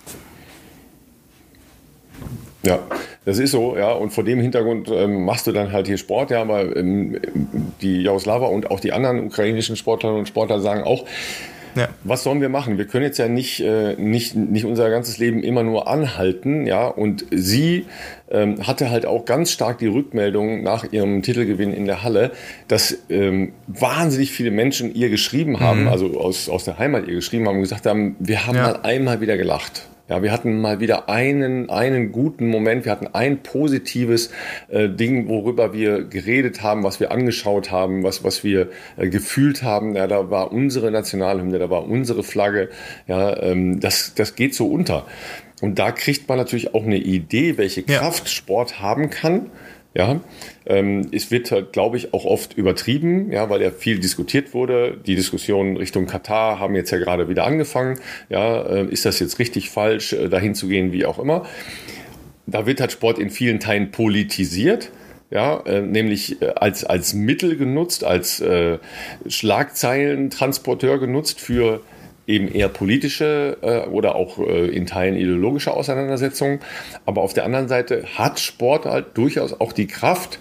Ja, das ist so, ja, und vor dem Hintergrund ähm, machst du dann halt hier Sport, ja, aber ähm, die Jaroslava und auch die anderen ukrainischen Sportlerinnen und Sportler sagen auch, ja. Was sollen wir machen? Wir können jetzt ja nicht, äh, nicht, nicht unser ganzes Leben immer nur anhalten, ja, und sie ähm, hatte halt auch ganz stark die Rückmeldung nach ihrem Titelgewinn in der Halle, dass ähm, wahnsinnig viele Menschen ihr geschrieben haben, mhm. also aus, aus der Heimat ihr geschrieben haben und gesagt haben, wir haben ja. mal einmal wieder gelacht. Ja, wir hatten mal wieder einen, einen guten Moment, wir hatten ein positives äh, Ding, worüber wir geredet haben, was wir angeschaut haben, was, was wir äh, gefühlt haben. Ja, da war unsere Nationalhymne, da war unsere Flagge. Ja, ähm, das, das geht so unter. Und da kriegt man natürlich auch eine Idee, welche Kraft ja. Sport haben kann. Ja, ähm, es wird halt, glaube ich, auch oft übertrieben, ja, weil ja viel diskutiert wurde. Die Diskussionen Richtung Katar haben jetzt ja gerade wieder angefangen. Ja, äh, ist das jetzt richtig, falsch, äh, dahin zu gehen, wie auch immer. Da wird halt Sport in vielen Teilen politisiert. Ja, äh, nämlich äh, als, als Mittel genutzt, als äh, Schlagzeilentransporteur genutzt für eben eher politische äh, oder auch äh, in Teilen ideologische Auseinandersetzungen. Aber auf der anderen Seite hat Sport halt durchaus auch die Kraft,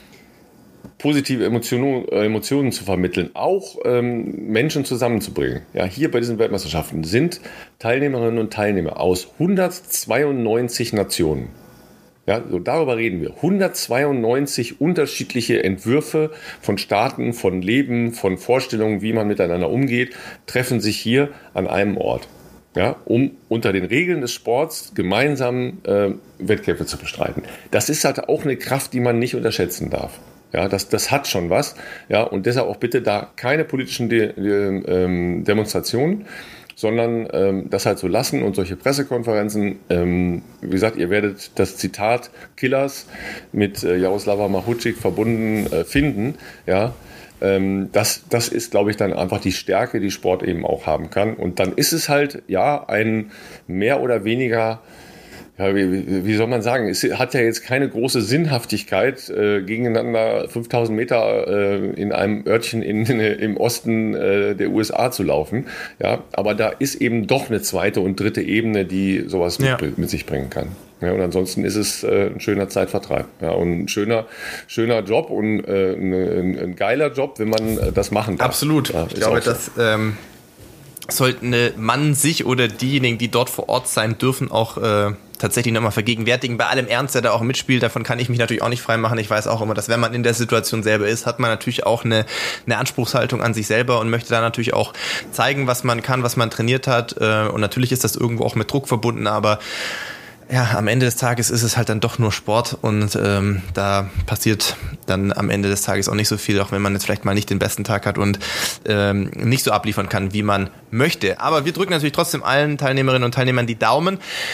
positive Emotionen, äh, Emotionen zu vermitteln, auch ähm, Menschen zusammenzubringen. Ja, hier bei diesen Weltmeisterschaften sind Teilnehmerinnen und Teilnehmer aus hundertzweiundneunzig Nationen. Ja, so darüber reden wir. hundertzweiundneunzig unterschiedliche Entwürfe von Staaten, von Leben, von Vorstellungen, wie man miteinander umgeht, treffen sich hier an einem Ort, ja, um unter den Regeln des Sports gemeinsam äh, Wettkämpfe zu bestreiten. Das ist halt auch eine Kraft, die man nicht unterschätzen darf. Ja, das, das hat schon was. Ja, und deshalb auch bitte da keine politischen De- De- ähm, Demonstrationen, sondern ähm, das halt so lassen und solche Pressekonferenzen, ähm, wie gesagt, ihr werdet das Zitat Killers mit äh, Jaroslava Mahučík verbunden äh, finden, ja, ähm, das, das ist, glaube ich, dann einfach die Stärke, die Sport eben auch haben kann. Und dann ist es halt, ja, ein mehr oder weniger, ja, wie, wie soll man sagen, es hat ja jetzt keine große Sinnhaftigkeit, äh, gegeneinander fünftausend Meter äh, in einem Örtchen in, in, im Osten äh, der U S A zu laufen. Ja, aber da ist eben doch eine zweite und dritte Ebene, die sowas ja. mit, mit sich bringen kann. Ja, und ansonsten ist es äh, ein schöner Zeitvertreib. Ja, und ein schöner, schöner Job und äh, ein, ein geiler Job, wenn man äh, das machen darf. Absolut. Ja, ich glaube, so. dass ähm, sollten man sich oder diejenigen, die dort vor Ort sein dürfen, auch äh, tatsächlich nochmal vergegenwärtigen. Bei allem Ernst, der da auch mitspielt, davon kann ich mich natürlich auch nicht freimachen. Ich weiß auch immer, dass wenn man in der Situation selber ist, hat man natürlich auch eine, eine Anspruchshaltung an sich selber und möchte da natürlich auch zeigen, was man kann, was man trainiert hat. Und natürlich ist das irgendwo auch mit Druck verbunden, aber ja, am Ende des Tages ist es halt dann doch nur Sport und ähm, da passiert dann am Ende des Tages auch nicht so viel, auch wenn man jetzt vielleicht mal nicht den besten Tag hat und ähm, nicht so abliefern kann, wie man möchte. Aber wir drücken natürlich trotzdem allen Teilnehmerinnen und Teilnehmern die Daumen.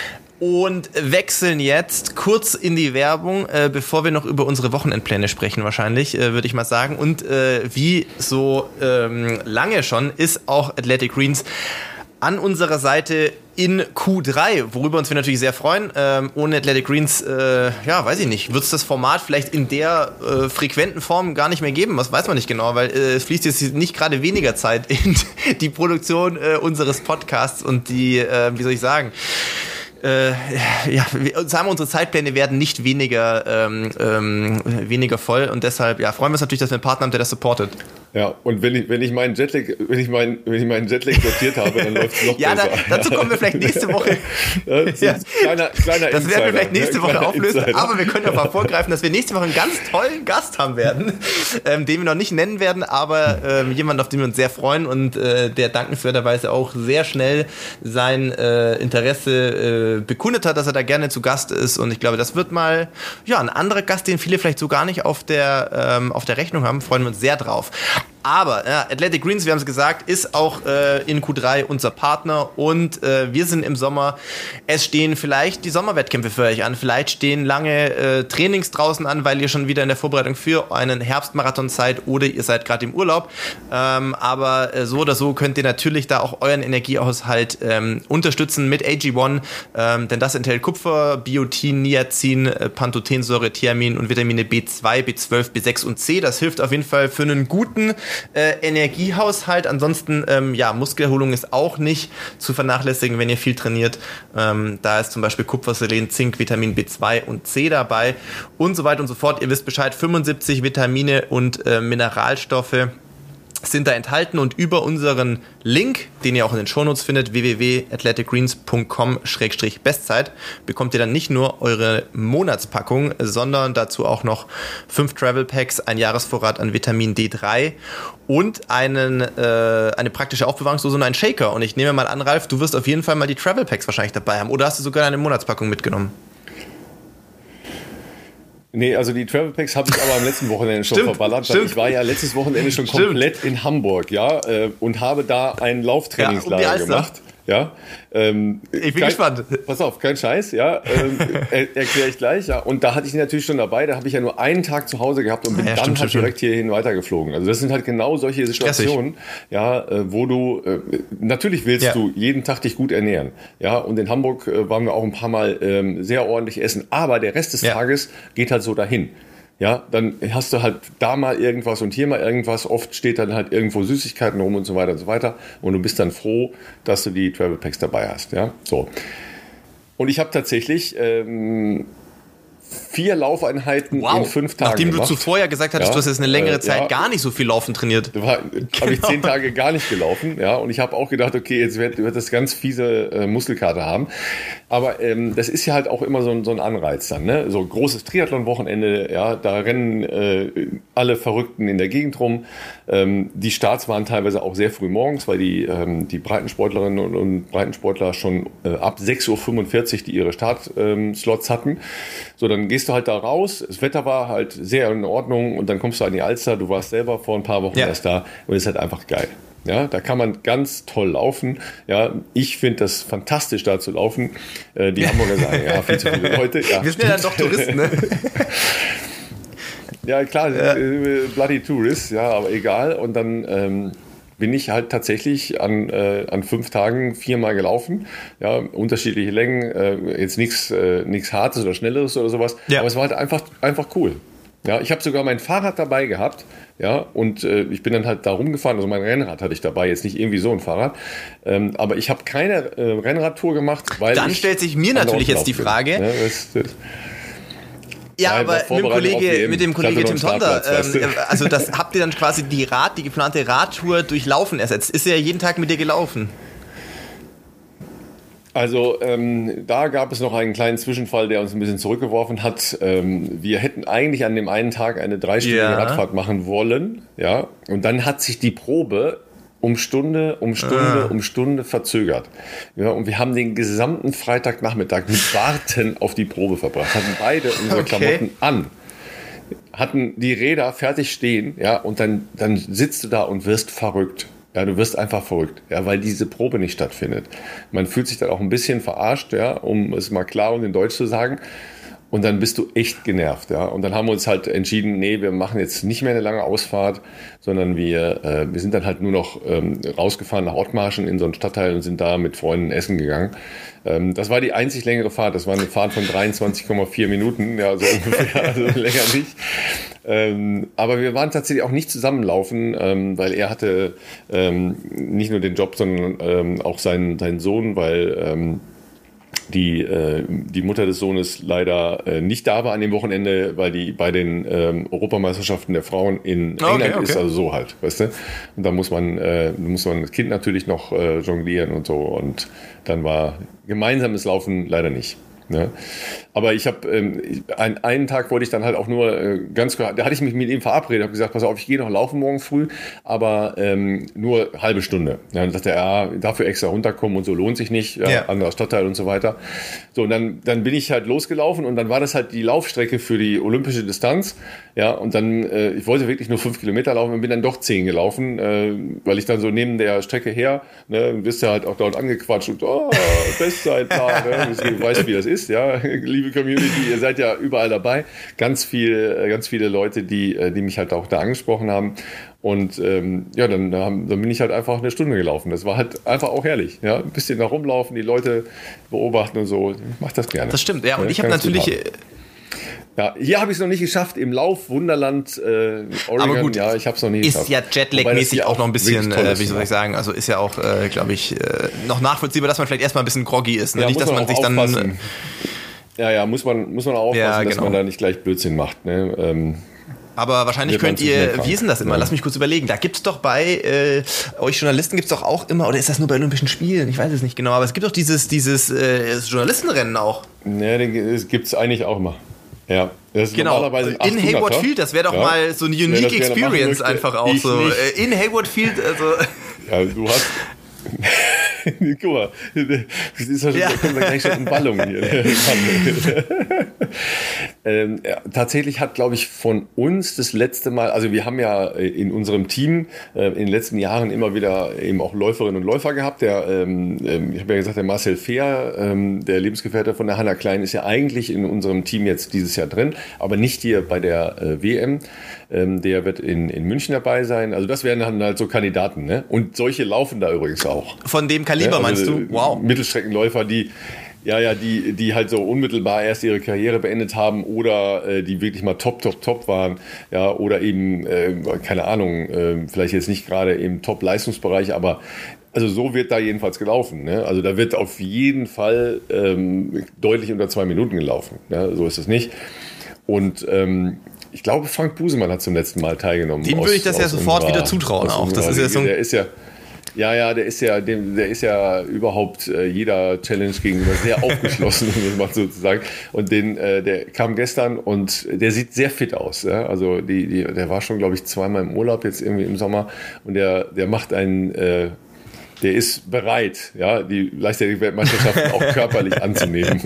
Und wechseln jetzt kurz in die Werbung, äh, bevor wir noch über unsere Wochenendpläne sprechen wahrscheinlich, äh, würde ich mal sagen. Und äh, wie so ähm, lange schon ist auch Athletic Greens an unserer Seite in Q drei, worüber uns wir natürlich sehr freuen. Ähm, ohne Athletic Greens, äh, ja, weiß ich nicht, wird es das Format vielleicht in der äh, frequenten Form gar nicht mehr geben? Das weiß man nicht genau, weil äh, es fließt jetzt nicht gerade weniger Zeit in die Produktion äh, unseres Podcasts und die, äh, wie soll ich sagen, Äh, ja, sagen wir, unsere Zeitpläne werden nicht weniger ähm, ähm, weniger voll und deshalb ja, freuen wir uns natürlich, dass wir einen Partner haben, der das supportet. Ja, und wenn ich, wenn ich meinen Jetlag, wenn ich meinen, wenn ich meinen Jetlag sortiert habe, dann läuft es noch ja, besser. Ja, dazu kommen wir vielleicht nächste Woche. Das, ja. kleiner, kleiner das werden wir vielleicht nächste Woche auflösen, Insider. Aber wir können ja mal vorgreifen, dass wir nächste Woche einen ganz tollen Gast haben werden, ähm, den wir noch nicht nennen werden, aber ähm, jemand, auf den wir uns sehr freuen und äh, der dankenswerterweise auch sehr schnell sein äh, Interesse äh, bekundet hat, dass er da gerne zu Gast ist und ich glaube, das wird mal ja ein anderer Gast, den viele vielleicht so gar nicht auf der, ähm, auf der Rechnung haben, freuen wir uns sehr drauf. Aber ja, Athletic Greens, wir haben es gesagt, ist auch äh, in Q drei unser Partner und äh, wir sind im Sommer. Es stehen vielleicht die Sommerwettkämpfe für euch an, vielleicht stehen lange äh, Trainings draußen an, weil ihr schon wieder in der Vorbereitung für einen Herbstmarathon seid oder ihr seid gerade im Urlaub. Ähm, aber äh, so oder so könnt ihr natürlich da auch euren Energiehaushalt ähm, unterstützen mit A G eins, ähm, denn das enthält Kupfer, Biotin, Niacin, äh, Pantothensäure, Thiamin und Vitamine B zwei, B zwölf, B sechs und C. Das hilft auf jeden Fall für einen guten äh, Energiehaushalt. Ansonsten, ähm, ja, Muskelerholung ist auch nicht zu vernachlässigen, wenn ihr viel trainiert. Ähm, da ist zum Beispiel Kupfer, Selen, Zink, Vitamin B zwei und C dabei und so weiter und so fort. Ihr wisst Bescheid, fünfundsiebzig Vitamine und äh, Mineralstoffe sind da enthalten und über unseren Link, den ihr auch in den Shownotes findet, w w w punkt athletic greens punkt com slash bestzeit, bekommt ihr dann nicht nur eure Monatspackung, sondern dazu auch noch fünf Travel Packs, ein Jahresvorrat an Vitamin D drei und einen, äh, eine praktische Aufbewahrungsdose und einen Shaker. Und ich nehme mal an, Ralf, du wirst auf jeden Fall mal die Travel Packs wahrscheinlich dabei haben. Oder hast du sogar eine Monatspackung mitgenommen? Nee, also die Travel Packs habe ich aber am letzten Wochenende schon stimmt, verballert, weil stimmt. ich war ja letztes Wochenende schon stimmt. komplett in Hamburg, ja, äh, und habe da ein Lauftrainingslager ja, um gemacht. Ja, ähm, ich bin kein, gespannt. Pass auf, kein Scheiß, ja, ähm, er, erkläre ich gleich, ja. Und da hatte ich ihn natürlich schon dabei, da habe ich ja nur einen Tag zu Hause gehabt und bin ja, dann stimmt, halt stimmt. direkt hierhin weitergeflogen. Also das sind halt genau solche Situationen, Stressig. ja, äh, wo du, äh, natürlich willst ja. du jeden Tag dich gut ernähren, ja, und in Hamburg äh, waren wir auch ein paar Mal ähm, sehr ordentlich essen, aber der Rest des ja. Tages geht halt so dahin. Ja, dann hast du halt da mal irgendwas und hier mal irgendwas. Oft steht dann halt irgendwo Süßigkeiten rum und so weiter und so weiter. Und du bist dann froh, dass du die Travel Packs dabei hast. Ja, so. Und ich habe tatsächlich ähm, vier Laufeinheiten wow. in fünf Tagen Nachdem gemacht. du zuvor ja gesagt hattest, ja, du hast jetzt eine längere äh, Zeit ja, gar nicht so viel Laufen trainiert. Da war, genau. habe ich zehn Tage gar nicht gelaufen. Ja, und ich habe auch gedacht, okay, jetzt wird, wird das ganz fiese äh, Muskelkater haben. Aber ähm, das ist ja halt auch immer so ein, so ein Anreiz dann. Ne? So ein großes Triathlon-Wochenende, ja, da rennen äh, alle Verrückten in der Gegend rum. Ähm, die Starts waren teilweise auch sehr früh morgens, weil die, ähm, die Breitensportlerinnen und, und Breitensportler schon äh, ab sechs Uhr fünfundvierzig die ihre Startslots ähm, hatten. So, dann gehst du halt da raus. Das Wetter war halt sehr in Ordnung und dann kommst du an die Alster. Du warst selber vor ein paar Wochen ja. erst da und es ist halt einfach geil. Ja, da kann man ganz toll laufen. Ja, ich finde das fantastisch, da zu laufen. Äh, die Hamburger sagen, ja, viel zu viele Leute. Ja, wir sind ja dann doch Touristen, ne? Ja, klar, ja. bloody Tourists, ja, aber egal. Und dann ähm, bin ich halt tatsächlich an, äh, an fünf Tagen viermal gelaufen. Ja, unterschiedliche Längen, äh, jetzt nichts äh, nichts Hartes oder Schnelleres oder sowas. Ja. Aber es war halt einfach, einfach cool. Ja, ich habe sogar mein Fahrrad dabei gehabt, ja, und äh, ich bin dann halt da rumgefahren, also mein Rennrad hatte ich dabei, jetzt nicht irgendwie so ein Fahrrad, ähm, aber ich habe keine äh, Rennradtour gemacht, weil Dann ich stellt sich mir natürlich jetzt die Frage, ja, das, das Ja, Nein, aber mit dem Kollege, mit dem Kollege Tim Tonder, ähm, also das habt ihr dann quasi die Rad, die geplante Radtour durch Laufen ersetzt. Ist er ja jeden Tag mit dir gelaufen? Also ähm, da gab es noch einen kleinen Zwischenfall, der uns ein bisschen zurückgeworfen hat. Ähm, wir hätten eigentlich an dem einen Tag eine dreistündige ja. Radfahrt machen wollen, ja, und dann hat sich die Probe um Stunde, um Stunde, ah. um Stunde verzögert. Ja, und wir haben den gesamten Freitagnachmittag mit Warten auf die Probe verbracht, hatten beide unsere okay. Klamotten an, hatten die Räder fertig stehen, ja, und dann, dann sitzt du da und wirst verrückt. Ja, du wirst einfach verrückt, ja, weil diese Probe nicht stattfindet. Man fühlt sich dann auch ein bisschen verarscht, ja, um es mal klar und in Deutsch zu sagen. Und dann bist du echt genervt, ja. Und dann haben wir uns halt entschieden, nee, wir machen jetzt nicht mehr eine lange Ausfahrt, sondern wir, äh, wir sind dann halt nur noch ähm, rausgefahren nach Ottmarschen in so einen Stadtteil und sind da mit Freunden essen gegangen. Ähm, das war die einzig längere Fahrt. Das war eine Fahrt von dreiundzwanzig Komma vier Minuten, ja, so ungefähr, also länger nicht. Ähm, aber wir waren tatsächlich auch nicht zusammenlaufen, ähm, weil er hatte ähm, nicht nur den Job, sondern ähm, auch seinen, seinen Sohn, weil ähm, die, äh, die Mutter des Sohnes leider äh, nicht da war an dem Wochenende, weil die bei den ähm, Europameisterschaften der Frauen in England okay, okay. ist, also so halt, weißt du? Und da muss man, äh, muss man das Kind natürlich noch äh, jonglieren und so, und dann war gemeinsames Laufen leider nicht. Ne? Aber ich habe ähm, ein, einen Tag wollte ich dann halt auch nur äh, ganz klar, da hatte ich mich mit ihm verabredet, habe gesagt, pass auf, ich gehe noch laufen morgen früh, aber ähm, nur halbe Stunde. Ja, dann sagte er, ja, dafür extra runterkommen und so lohnt sich nicht, ja, ja. anderer Stadtteil und so weiter. So, und dann, dann bin ich halt losgelaufen und dann war das halt die Laufstrecke für die olympische Distanz. Ja, und dann, äh, ich wollte wirklich nur fünf Kilometer laufen und bin dann doch zehn gelaufen, äh, weil ich dann so neben der Strecke her, ne, bist du halt auch dort angequatscht und, oh, Bestzeit da, ne, du weißt, wie das ist, ja, liebe Community, ihr seid ja überall dabei, ganz viel, ganz viele Leute, die, die mich halt auch da angesprochen haben und ähm, ja, dann, dann bin ich halt einfach eine Stunde gelaufen, das war halt einfach auch herrlich, ja, ein bisschen da rumlaufen, die Leute beobachten und so, ich mach das gerne. Das stimmt, ja, und ja, ich habe natürlich... Ja, hier habe ich es noch nicht geschafft, im Lauf Wunderland äh, Oregon, aber gut, ja, ich habe es noch nicht ist geschafft. Ist ja Jetlag-mäßig auch, auch noch ein bisschen, äh, wie soll ich sagen, also ist ja auch, äh, glaube ich, äh, noch nachvollziehbar, dass man vielleicht erstmal ein bisschen groggy ist, ne? Ja, nicht, dass man, man sich aufpassen. dann... Ja, ja, muss man, muss man auch aufpassen, ja, genau. dass man da nicht gleich Blödsinn macht, ne? Ähm, Aber wahrscheinlich könnt ihr, wie ist denn das immer? Ja. Lass mich kurz überlegen. Da gibt's doch bei äh, euch Journalisten gibt's doch auch immer, oder ist das nur bei Olympischen Spielen? Ich weiß es nicht genau, aber es gibt doch dieses, dieses äh, Journalistenrennen auch. Ja, das gibt's eigentlich auch immer. Ja, das ist genau. Normalerweise in Hayward Field, das wäre doch ja. mal so eine unique ja, Experience einfach auch ich so. Nicht. In Hayward Field, also. Ja, du hast. Guck mal, das ist ja schon, ja. da kommt gleich schon in Ballung hier. ähm, ja, tatsächlich hat, glaube ich, von uns das letzte Mal, also wir haben ja in unserem Team äh, in den letzten Jahren immer wieder eben auch Läuferinnen und Läufer gehabt. Der, ähm, ich habe ja gesagt, der Marcel Fehr, ähm, der Lebensgefährte von der Hannah Klein, ist ja eigentlich in unserem Team jetzt dieses Jahr drin, aber nicht hier bei der äh, W M. Ähm, der wird in, in München dabei sein. Also das wären dann halt so Kandidaten, ne? Und solche laufen da übrigens auch. Von dem Kaliber, ja, also, meinst du? Wow. Mittelstreckenläufer, die ja, ja, die, die halt so unmittelbar erst ihre Karriere beendet haben oder äh, die wirklich mal top, top, top waren, ja, oder eben, äh, keine Ahnung, äh, vielleicht jetzt nicht gerade im Top-Leistungsbereich, aber also so wird da jedenfalls gelaufen, ne? Also da wird auf jeden Fall ähm, deutlich unter zwei Minuten gelaufen, ne? So ist es nicht. Und ähm, ich glaube, Frank Busemann hat zum letzten Mal teilgenommen. Dem würde ich das ja sofort unserer, wieder zutrauen auch. Das ist ja so ein der ist ja Ja, ja, der ist ja, der ist ja überhaupt äh, jeder Challenge gegenüber sehr aufgeschlossen, um das mal so zu sagen. Und den, äh, der kam gestern und der sieht sehr fit aus. Ja? Also die, die, der war schon, glaube ich, zweimal im Urlaub jetzt irgendwie im Sommer und der, der macht einen, äh, der ist bereit, ja, die Leichtathletik-Weltmeisterschaften auch körperlich anzunehmen.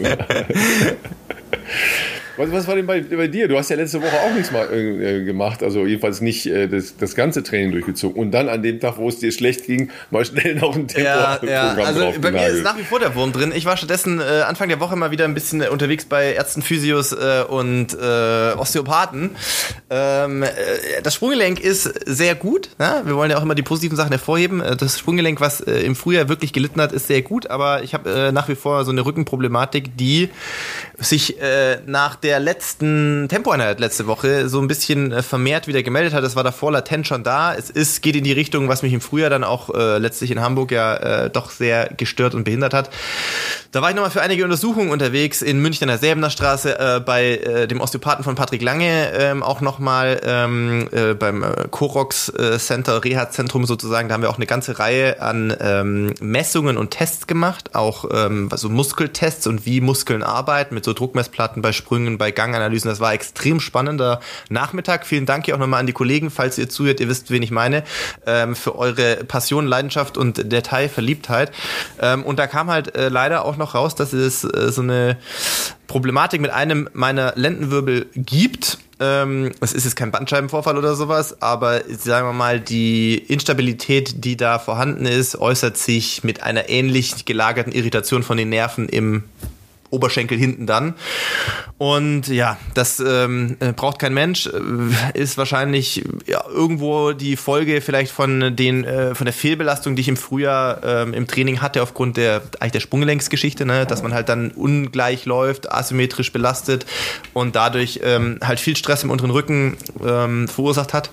Was, was war denn bei, bei dir? Du hast ja letzte Woche auch nichts mal äh, gemacht, also jedenfalls nicht äh, das, das ganze Training durchgezogen. Und dann an dem Tag, wo es dir schlecht ging, mal schnell noch ein Tempo-Programm ja, ja. Also bei mir ist nach wie vor der Wurm drin. Ich war stattdessen äh, Anfang der Woche mal wieder ein bisschen unterwegs bei Ärzten, Physios äh, und äh, Osteopathen. Ähm, äh, das Sprunggelenk ist sehr gut. Ne? Wir wollen ja auch immer die positiven Sachen hervorheben. Das Sprunggelenk, was äh, im Frühjahr wirklich gelitten hat, ist sehr gut. Aber ich habe äh, nach wie vor so eine Rückenproblematik, die sich äh, nach der letzten Tempoeinheit letzte Woche so ein bisschen äh, vermehrt wieder gemeldet hat. Das war davor latent schon da. Es ist, geht in die Richtung, was mich im Frühjahr dann auch äh, letztlich in Hamburg ja äh, doch sehr gestört und behindert hat. Da war ich nochmal für einige Untersuchungen unterwegs in München an der Säbener Straße äh, bei äh, dem Osteopathen von Patrick Lange, ähm, auch nochmal ähm, äh, beim äh, Corox äh, Center, Reha-Zentrum sozusagen. Da haben wir auch eine ganze Reihe an ähm, Messungen und Tests gemacht, auch ähm, also Muskeltests und wie Muskeln arbeiten mit so Druckmessplatten bei Sprüngen, bei Ganganalysen. Das war extrem spannender Nachmittag. Vielen Dank hier auch nochmal an die Kollegen, falls ihr zuhört, ihr wisst, wen ich meine, ähm, für eure Passion, Leidenschaft und Detailverliebtheit. Ähm, und da kam halt äh, leider auch noch raus, dass es äh, so eine Problematik mit einem meiner Lendenwirbel gibt. Ähm, es ist jetzt kein Bandscheibenvorfall oder sowas, aber sagen wir mal, die Instabilität, die da vorhanden ist, äußert sich mit einer ähnlich gelagerten Irritation von den Nerven im Oberschenkel hinten dann. Und ja, das ähm, braucht kein Mensch, ist wahrscheinlich ja, irgendwo die Folge vielleicht von den äh, von der Fehlbelastung, die ich im Frühjahr ähm, im Training hatte aufgrund der eigentlich der Sprunggelenksgeschichte, ne, dass man halt dann ungleich läuft, asymmetrisch belastet und dadurch ähm, halt viel Stress im unteren Rücken ähm, verursacht hat.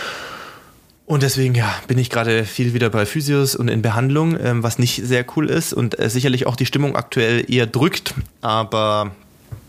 Und deswegen, ja, bin ich gerade viel wieder bei Physios und in Behandlung, ähm, was nicht sehr cool ist und äh, sicherlich auch die Stimmung aktuell eher drückt. Aber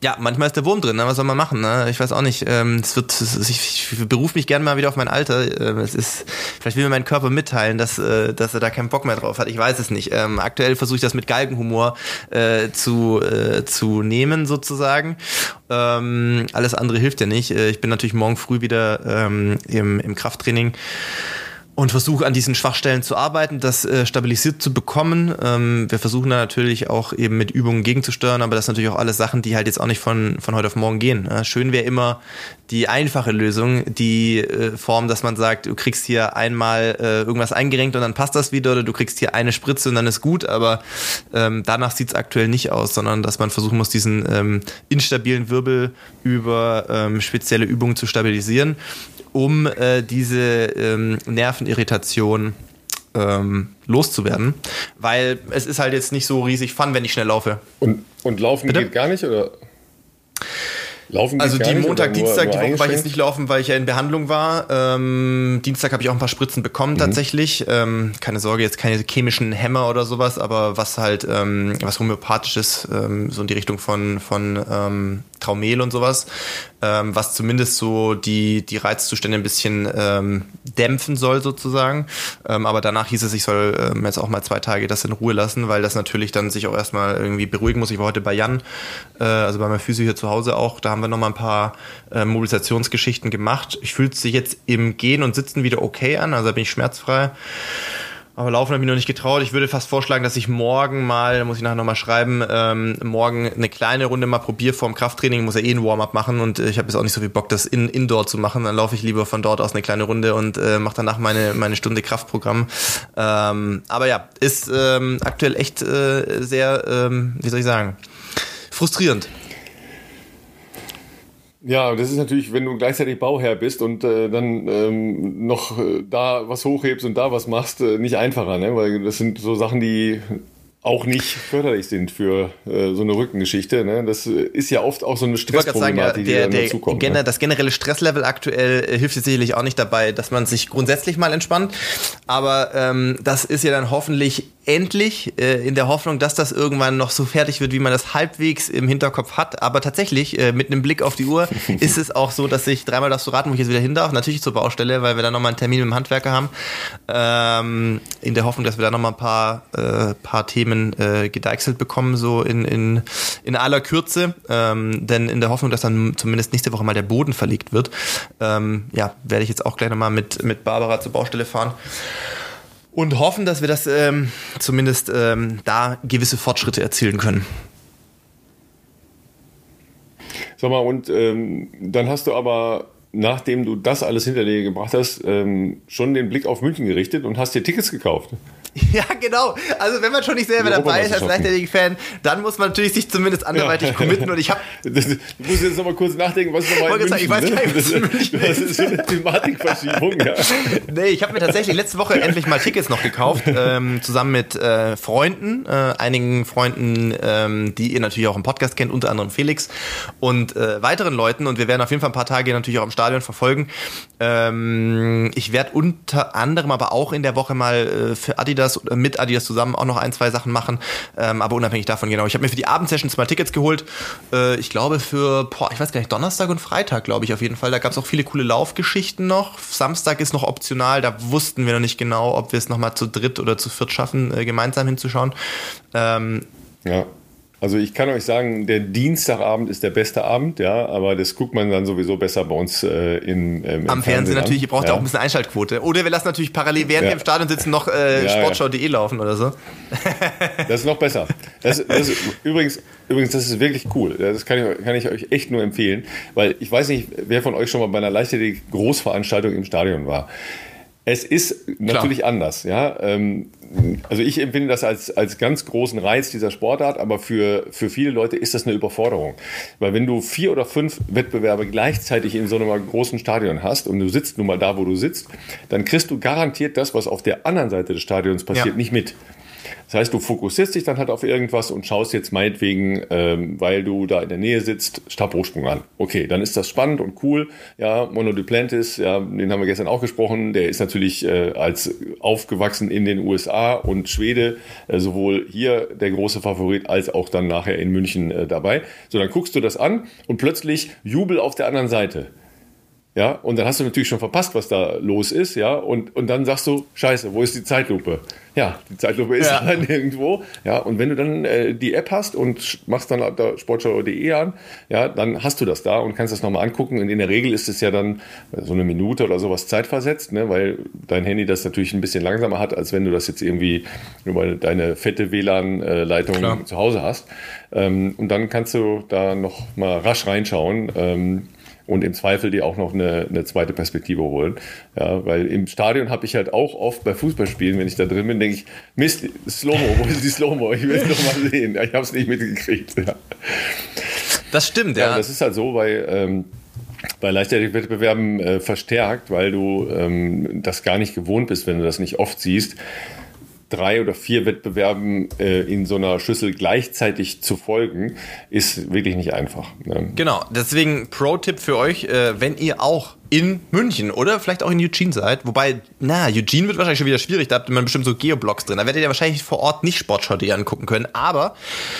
Ja, manchmal ist der Wurm drin, ne? Was soll man machen? Ne? Ich weiß auch nicht. Ähm, es wird, es, ich, ich berufe mich gerne mal wieder auf mein Alter. Ähm, es ist, vielleicht will mir mein Körper mitteilen, dass, äh, dass er da keinen Bock mehr drauf hat. Ich weiß es nicht. Ähm, aktuell versuche ich das mit Galgenhumor äh, zu äh, zu nehmen sozusagen. Ähm, alles andere hilft ja nicht. Äh, ich bin natürlich morgen früh wieder ähm, im, im Krafttraining. Und versuche an diesen Schwachstellen zu arbeiten, das äh, stabilisiert zu bekommen. Ähm, wir versuchen da natürlich auch eben mit Übungen gegenzusteuern, aber das sind natürlich auch alles Sachen, die halt jetzt auch nicht von von heute auf morgen gehen. Ja, schön wäre immer die einfache Lösung, die äh, Form, dass man sagt, du kriegst hier einmal äh, irgendwas eingerenkt und dann passt das wieder, oder du kriegst hier eine Spritze und dann ist gut, aber ähm, danach sieht's aktuell nicht aus, sondern dass man versuchen muss, diesen ähm, instabilen Wirbel über ähm, spezielle Übungen zu stabilisieren, um äh, diese ähm, Nervenirritation ähm, loszuwerden. Weil es ist halt jetzt nicht so riesig Fun, wenn ich schnell laufe. Und, und Laufen Bitte? geht gar nicht, oder? Laufen also geht die gar nicht, Montag, nur, Dienstag, nur die Woche war ich jetzt nicht laufen, weil ich ja in Behandlung war. Ähm, Dienstag habe ich auch ein paar Spritzen bekommen, mhm. tatsächlich. Ähm, keine Sorge, jetzt keine chemischen Hämmer oder sowas, aber was halt, ähm, was homöopathisches, ähm, so in die Richtung von, von ähm, Traumel und sowas, ähm, was zumindest so die, die Reizzustände ein bisschen ähm, dämpfen soll sozusagen. Ähm, aber danach hieß es, ich soll ähm, jetzt auch mal zwei Tage das in Ruhe lassen, weil das natürlich dann sich auch erstmal irgendwie beruhigen muss. Ich war heute bei Jan, äh, also bei meinem Physio hier zu Hause auch, da haben wir nochmal ein paar äh, Mobilisationsgeschichten gemacht. Ich fühle sich jetzt im Gehen und Sitzen wieder okay an, also da bin ich schmerzfrei. Aber Laufen habe ich noch nicht getraut. Ich würde fast vorschlagen, dass ich morgen mal, da muss ich nachher nochmal schreiben, ähm, morgen eine kleine Runde mal probiere vorm Krafttraining. Ich muss ja eh ein Warm-up machen und äh, ich habe jetzt auch nicht so viel Bock, das in, Indoor zu machen. Dann laufe ich lieber von dort aus eine kleine Runde und äh, mache danach meine meine Stunde Kraftprogramm. Ähm, aber ja, ist ähm, aktuell echt äh, sehr, ähm, wie soll ich sagen, frustrierend. Ja, das ist natürlich, wenn du gleichzeitig Bauherr bist und äh, dann ähm, noch äh, da was hochhebst und da was machst, äh, nicht einfacher, ne? Weil das sind so Sachen, die auch nicht förderlich sind für äh, so eine Rückengeschichte. Ne? Das ist ja oft auch so eine Stressproblematik, die dann der, dazukommt. Gener- ne? Das generelle Stresslevel aktuell äh, hilft jetzt sicherlich auch nicht dabei, dass man sich grundsätzlich mal entspannt. Aber ähm, das ist ja dann hoffentlich endlich, äh, in der Hoffnung, dass das irgendwann noch so fertig wird, wie man das halbwegs im Hinterkopf hat. Aber tatsächlich, äh, mit einem Blick auf die Uhr, ist es auch so, dass ich dreimal darfst du raten, wo ich jetzt wieder hin darf. Natürlich zur Baustelle, weil wir da nochmal einen Termin mit dem Handwerker haben. Ähm, in der Hoffnung, dass wir da nochmal ein paar, äh, paar Themen äh, gedeichselt bekommen, so in, in, in aller Kürze. Ähm, denn in der Hoffnung, dass dann zumindest nächste Woche mal der Boden verlegt wird, ähm, ja, werde ich jetzt auch gleich nochmal mit, mit Barbara zur Baustelle fahren. Und hoffen, dass wir das ähm, zumindest ähm, da gewisse Fortschritte erzielen können. Sag mal, und ähm, dann hast du aber, nachdem du das alles hinter dir gebracht hast, ähm, schon den Blick auf München gerichtet und hast dir Tickets gekauft. Ja, genau. Also wenn man schon nicht selber dabei ist als Leichtathletik-Fan, dann muss man natürlich sich zumindest anderweitig ja. committen. Und ich habe, du musst jetzt noch mal kurz nachdenken, was ist nochmal in München, ich weiß gar nicht, was in München das, das ist so eine Thematikverschiebung. Ja. Nee, ich habe mir tatsächlich letzte Woche endlich mal Tickets noch gekauft, ähm, zusammen mit äh, Freunden, äh, einigen Freunden, ähm, die ihr natürlich auch im Podcast kennt, unter anderem Felix und äh, weiteren Leuten. Und wir werden auf jeden Fall ein paar Tage natürlich auch im Stadion verfolgen. Ähm, ich werde unter anderem aber auch in der Woche mal äh, für Adidas mit Adidas zusammen auch noch ein, zwei Sachen machen, ähm, aber unabhängig davon, genau. Ich habe mir für die Abendsessions mal Tickets geholt, äh, ich glaube für, boah, ich weiß gar nicht, Donnerstag und Freitag, glaube ich auf jeden Fall. Da gab es auch viele coole Laufgeschichten noch. Samstag ist noch optional, da wussten wir noch nicht genau, ob wir es nochmal zu dritt oder zu viert schaffen, äh, gemeinsam hinzuschauen. Ähm, ja. Also ich kann euch sagen, der Dienstagabend ist der beste Abend, ja, aber das guckt man dann sowieso besser bei uns äh, in, ähm, im Am Fernsehen natürlich, ihr braucht ja ja auch ein bisschen Einschaltquote. Oder wir lassen natürlich parallel, während ja. wir im Stadion sitzen, noch äh, ja, sportschau punkt de laufen oder so. Das ist noch besser. Das, das ist, übrigens, übrigens, das ist wirklich cool. Das kann ich, kann ich euch echt nur empfehlen, weil ich weiß nicht, wer von euch schon mal bei einer Leichtathletik-Großveranstaltung im Stadion war. Es ist natürlich Klar. anders, ja. Also ich empfinde das als, als ganz großen Reiz dieser Sportart, aber für, für viele Leute ist das eine Überforderung. Weil wenn du vier oder fünf Wettbewerbe gleichzeitig in so einem großen Stadion hast und du sitzt nun mal da, wo du sitzt, dann kriegst du garantiert das, was auf der anderen Seite des Stadions passiert, ja. nicht mit. Das heißt, du fokussierst dich dann halt auf irgendwas und schaust jetzt meinetwegen, ähm, weil du da in der Nähe sitzt, Stabhochsprung an. Okay, dann ist das spannend und cool. Ja, Mono Duplantis, ja, den haben wir gestern auch gesprochen. Der ist natürlich äh, als aufgewachsen in den U S A und Schwede äh, sowohl hier der große Favorit als auch dann nachher in München äh, dabei. So, dann guckst du das an und plötzlich Jubel auf der anderen Seite. Ja, und dann hast du natürlich schon verpasst, was da los ist, ja, und, und dann sagst du, scheiße, wo ist die Zeitlupe? Ja, die Zeitlupe ist ja dann irgendwo, ja, und wenn du dann äh, die App hast und machst dann da sportschau punkt de an, ja, dann hast du das da und kannst das nochmal angucken, und in der Regel ist es ja dann so eine Minute oder sowas zeitversetzt, ne, weil dein Handy das natürlich ein bisschen langsamer hat, als wenn du das jetzt irgendwie über deine fette W L A N-Leitung Klar. zu Hause hast, ähm, und dann kannst du da noch mal rasch reinschauen, ähm, und im Zweifel dir auch noch eine, eine zweite Perspektive holen. Ja, weil im Stadion habe ich halt auch oft bei Fußballspielen, wenn ich da drin bin, denke ich, Mist, Slow-Mo, wo ist die Slow-Mo? Ich will es doch mal sehen. Ich habe es nicht mitgekriegt. Ja. Das stimmt, ja. Ja, das ist halt so, weil ähm, bei Leichtathletikwettbewerben äh, verstärkt, weil du ähm, das gar nicht gewohnt bist, wenn du das nicht oft siehst, drei oder vier Wettbewerben äh, in so einer Schüssel gleichzeitig zu folgen, ist wirklich nicht einfach. Ne? Genau, deswegen Pro-Tipp für euch, äh, wenn ihr auch in München oder vielleicht auch in Eugene seid, wobei, na, Eugene wird wahrscheinlich schon wieder schwierig, da habt ihr bestimmt so Geoblocks drin, da werdet ihr wahrscheinlich vor Ort nicht Sportschau punkt de angucken können, aber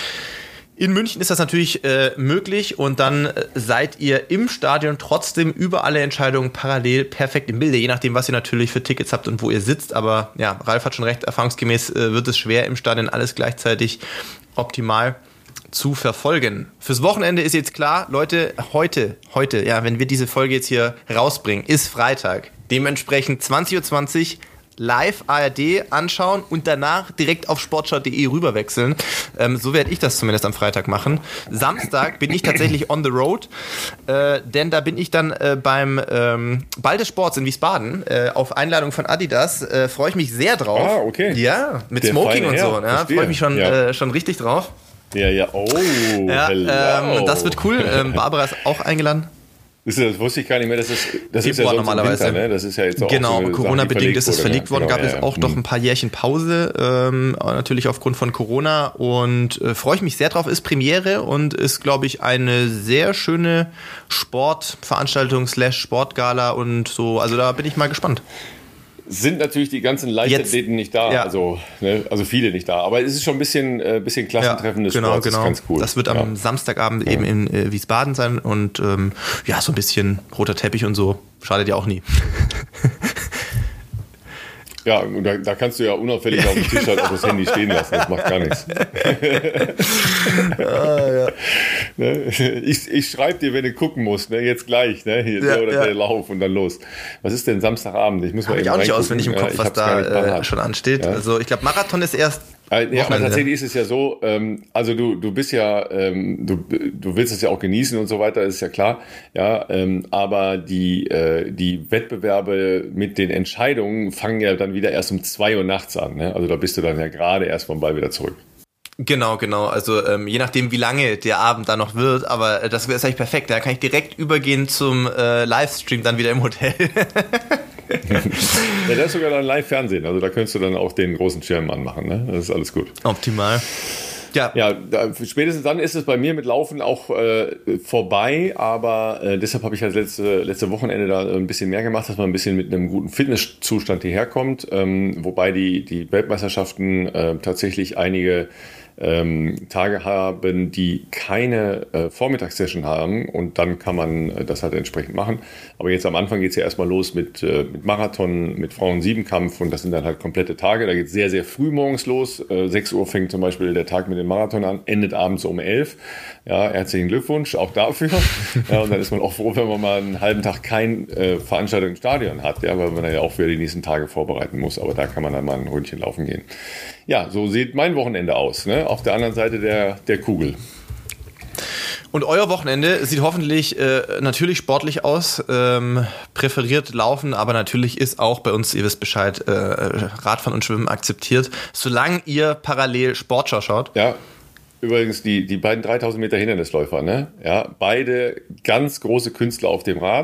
in München ist das natürlich äh, möglich, und dann äh, seid ihr im Stadion trotzdem über alle Entscheidungen parallel perfekt im Bilde, je nachdem, was ihr natürlich für Tickets habt und wo ihr sitzt. Aber ja, Ralf hat schon recht, erfahrungsgemäß äh, wird es schwer, im Stadion alles gleichzeitig optimal zu verfolgen. Fürs Wochenende ist jetzt klar, Leute, heute, heute, ja, wenn wir diese Folge jetzt hier rausbringen, ist Freitag. Dementsprechend zwanzig Uhr zwanzig live A R D anschauen und danach direkt auf sportschau punkt de rüberwechseln. Ähm, so werde ich das zumindest am Freitag machen. Samstag bin ich tatsächlich on the road, äh, denn da bin ich dann äh, beim ähm, Ball des Sports in Wiesbaden äh, auf Einladung von Adidas. Äh, freue ich mich sehr drauf. Ah, okay. Ja, mit Der Smoking und so. Ja, freue ich mich schon, ja. äh, schon richtig drauf. Ja, ja, oh, ja, ähm, das wird cool. Ähm, Barbara ist auch eingeladen. Das, das wusste ich gar nicht mehr. Das ist, das ist ja sonst normalerweise. Im Winter, ne? Das ist ja jetzt auch genau, so Corona-bedingt ist es verlegt worden. Genau, gab ja, es ja. auch noch ein paar Jährchen Pause, ähm, natürlich aufgrund von Corona. Und äh, freue ich mich sehr drauf. Ist Premiere und ist, glaube ich, eine sehr schöne Sportveranstaltung slash Sportgala und so. Also da bin ich mal gespannt. Sind natürlich die ganzen Leichtathleten nicht da, ja. also, ne, also viele nicht da. Aber es ist schon ein bisschen, äh, bisschen Klassentreffen des ja, genau, Sports, genau. Das ist ganz cool. Das wird am ja. Samstagabend ja. eben in äh, Wiesbaden sein und ähm, ja, so ein bisschen roter Teppich und so, schadet ja auch nie. Ja, und da, da kannst du ja unauffällig auf dem Tisch halt auch das Handy stehen lassen, das macht gar nichts. ah, ja. ne? Ich, ich schreibe dir, wenn du gucken musst, ne? Jetzt gleich, ne? Hier, ja, der oder ja. der Lauf und dann los. Was ist denn Samstagabend? Ich muss mal Hab eben ich auch nicht auswendig im Kopf, ja, was da äh, schon ansteht. Ja. Also ich glaube, Marathon ist erst Ja, aber tatsächlich ist es ja so, ähm, also du du bist ja, ähm, du du willst es ja auch genießen und so weiter, ist ja klar, ja, ähm, aber die äh, die Wettbewerbe mit den Entscheidungen fangen ja dann wieder erst um zwei Uhr nachts an, ne? Also da bist du dann ja gerade erst vom Ball wieder zurück. Genau, genau. Also ähm, je nachdem, wie lange der Abend dann noch wird, aber äh, das ist eigentlich perfekt. Da kann ich direkt übergehen zum äh, Livestream dann wieder im Hotel. Ja, das ist sogar dann Live-Fernsehen. Also da könntest du dann auch den großen Schirm anmachen. Ne? Das ist alles gut. Optimal. Ja, ja da, spätestens dann ist es bei mir mit Laufen auch äh, vorbei, aber äh, deshalb habe ich halt letzte, letzte Wochenende da ein bisschen mehr gemacht, dass man ein bisschen mit einem guten Fitnesszustand hierher kommt, ähm, wobei die, die Weltmeisterschaften äh, tatsächlich einige Ähm, Tage haben, die keine äh, Vormittagssession haben, und dann kann man äh, das halt entsprechend machen. Aber jetzt am Anfang geht es ja erstmal los mit, äh, mit Marathon, mit Frauen-Siebenkampf, und das sind dann halt komplette Tage. Da geht es sehr, sehr früh morgens los. Äh, sechs Uhr fängt zum Beispiel der Tag mit dem Marathon an, endet abends um elf. Ja, herzlichen Glückwunsch auch dafür. Ja, und dann ist man auch froh, wenn man mal einen halben Tag keine äh, Veranstaltung im Stadion hat, ja, weil man dann ja auch wieder die nächsten Tage vorbereiten muss. Aber da kann man dann mal ein Ründchen laufen gehen. Ja, so sieht mein Wochenende aus, ne? Auf der anderen Seite der, der Kugel. Und euer Wochenende sieht hoffentlich äh, natürlich sportlich aus, ähm, präferiert Laufen, aber natürlich ist auch bei uns, ihr wisst Bescheid, äh, Radfahren und Schwimmen akzeptiert, solange ihr parallel Sportschau schaut. Ja, übrigens die, die beiden dreitausend Meter Hindernisläufer, ne? Ja, beide ganz große Künstler auf dem Rad.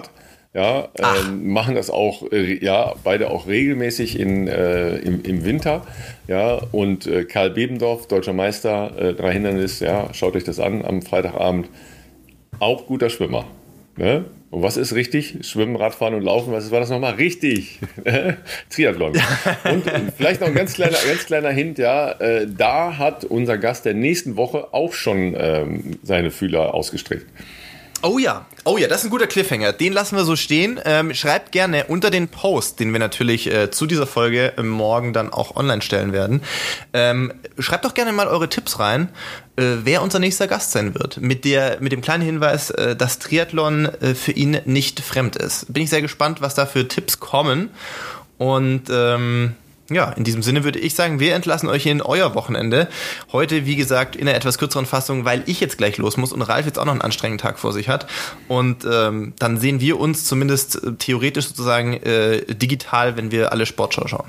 Ja, ähm, machen das auch, äh, ja, beide auch regelmäßig in, äh, im, im Winter. Ja, und äh, Karl Bebendorf, deutscher Meister, äh, drei Hindernis, ja, schaut euch das an am Freitagabend. Auch guter Schwimmer. Ne? Und was ist richtig? Schwimmen, Radfahren und Laufen, was war das nochmal? Richtig! Triathlon. Und vielleicht noch ein ganz kleiner, ganz kleiner Hint, ja, äh, da hat unser Gast der nächsten Woche auch schon ähm, seine Fühler ausgestreckt. Oh ja, oh ja, das ist ein guter Cliffhanger. Den lassen wir so stehen. Ähm, schreibt gerne unter den Post, den wir natürlich äh, zu dieser Folge äh, morgen dann auch online stellen werden. Ähm, schreibt doch gerne mal eure Tipps rein, äh, wer unser nächster Gast sein wird. Mit der, mit dem kleinen Hinweis, äh, dass Triathlon äh, für ihn nicht fremd ist. Bin ich sehr gespannt, was da für Tipps kommen. Und ähm, ja, in diesem Sinne würde ich sagen, wir entlassen euch in euer Wochenende. Heute, wie gesagt, in einer etwas kürzeren Fassung, weil ich jetzt gleich los muss und Ralf jetzt auch noch einen anstrengenden Tag vor sich hat. Und ähm, dann sehen wir uns zumindest äh, theoretisch sozusagen äh, digital, wenn wir alle Sportschau schauen.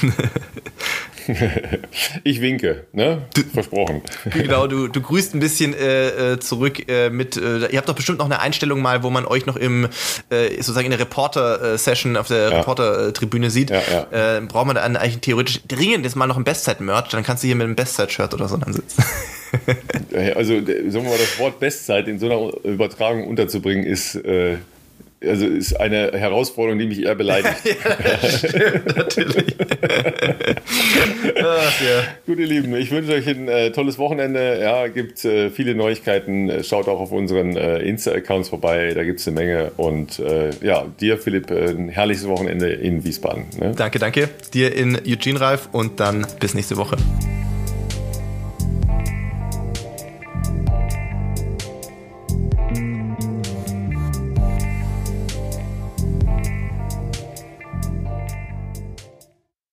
Ich winke, ne? Versprochen. Genau, du, du grüßt ein bisschen äh, äh, zurück äh, mit, äh, ihr habt doch bestimmt noch eine Einstellung mal, wo man euch noch im, äh, sozusagen in der Reporter-Session auf der ja. Reporter-Tribüne sieht. Ja, ja. Äh, braucht man da eigentlich theoretisch dringend jetzt mal noch ein Bestzeit-Merch, dann kannst du hier mit einem Bestzeit-Shirt oder so dann sitzen. Also, sagen wir mal, das Wort Bestzeit in so einer Übertragung unterzubringen ist... Äh Also ist eine Herausforderung, die mich eher beleidigt. Ja, das stimmt, natürlich. Ach, ja. Gut, ihr Lieben, ich wünsche euch ein äh, tolles Wochenende. Ja, gibt äh, viele Neuigkeiten. Schaut auch auf unseren äh, Insta-Accounts vorbei, da gibt es eine Menge. Und äh, ja, dir, Philipp, ein herrliches Wochenende in Wiesbaden. Ne? Danke, danke. Dir in Eugene, Ralf, und dann bis nächste Woche.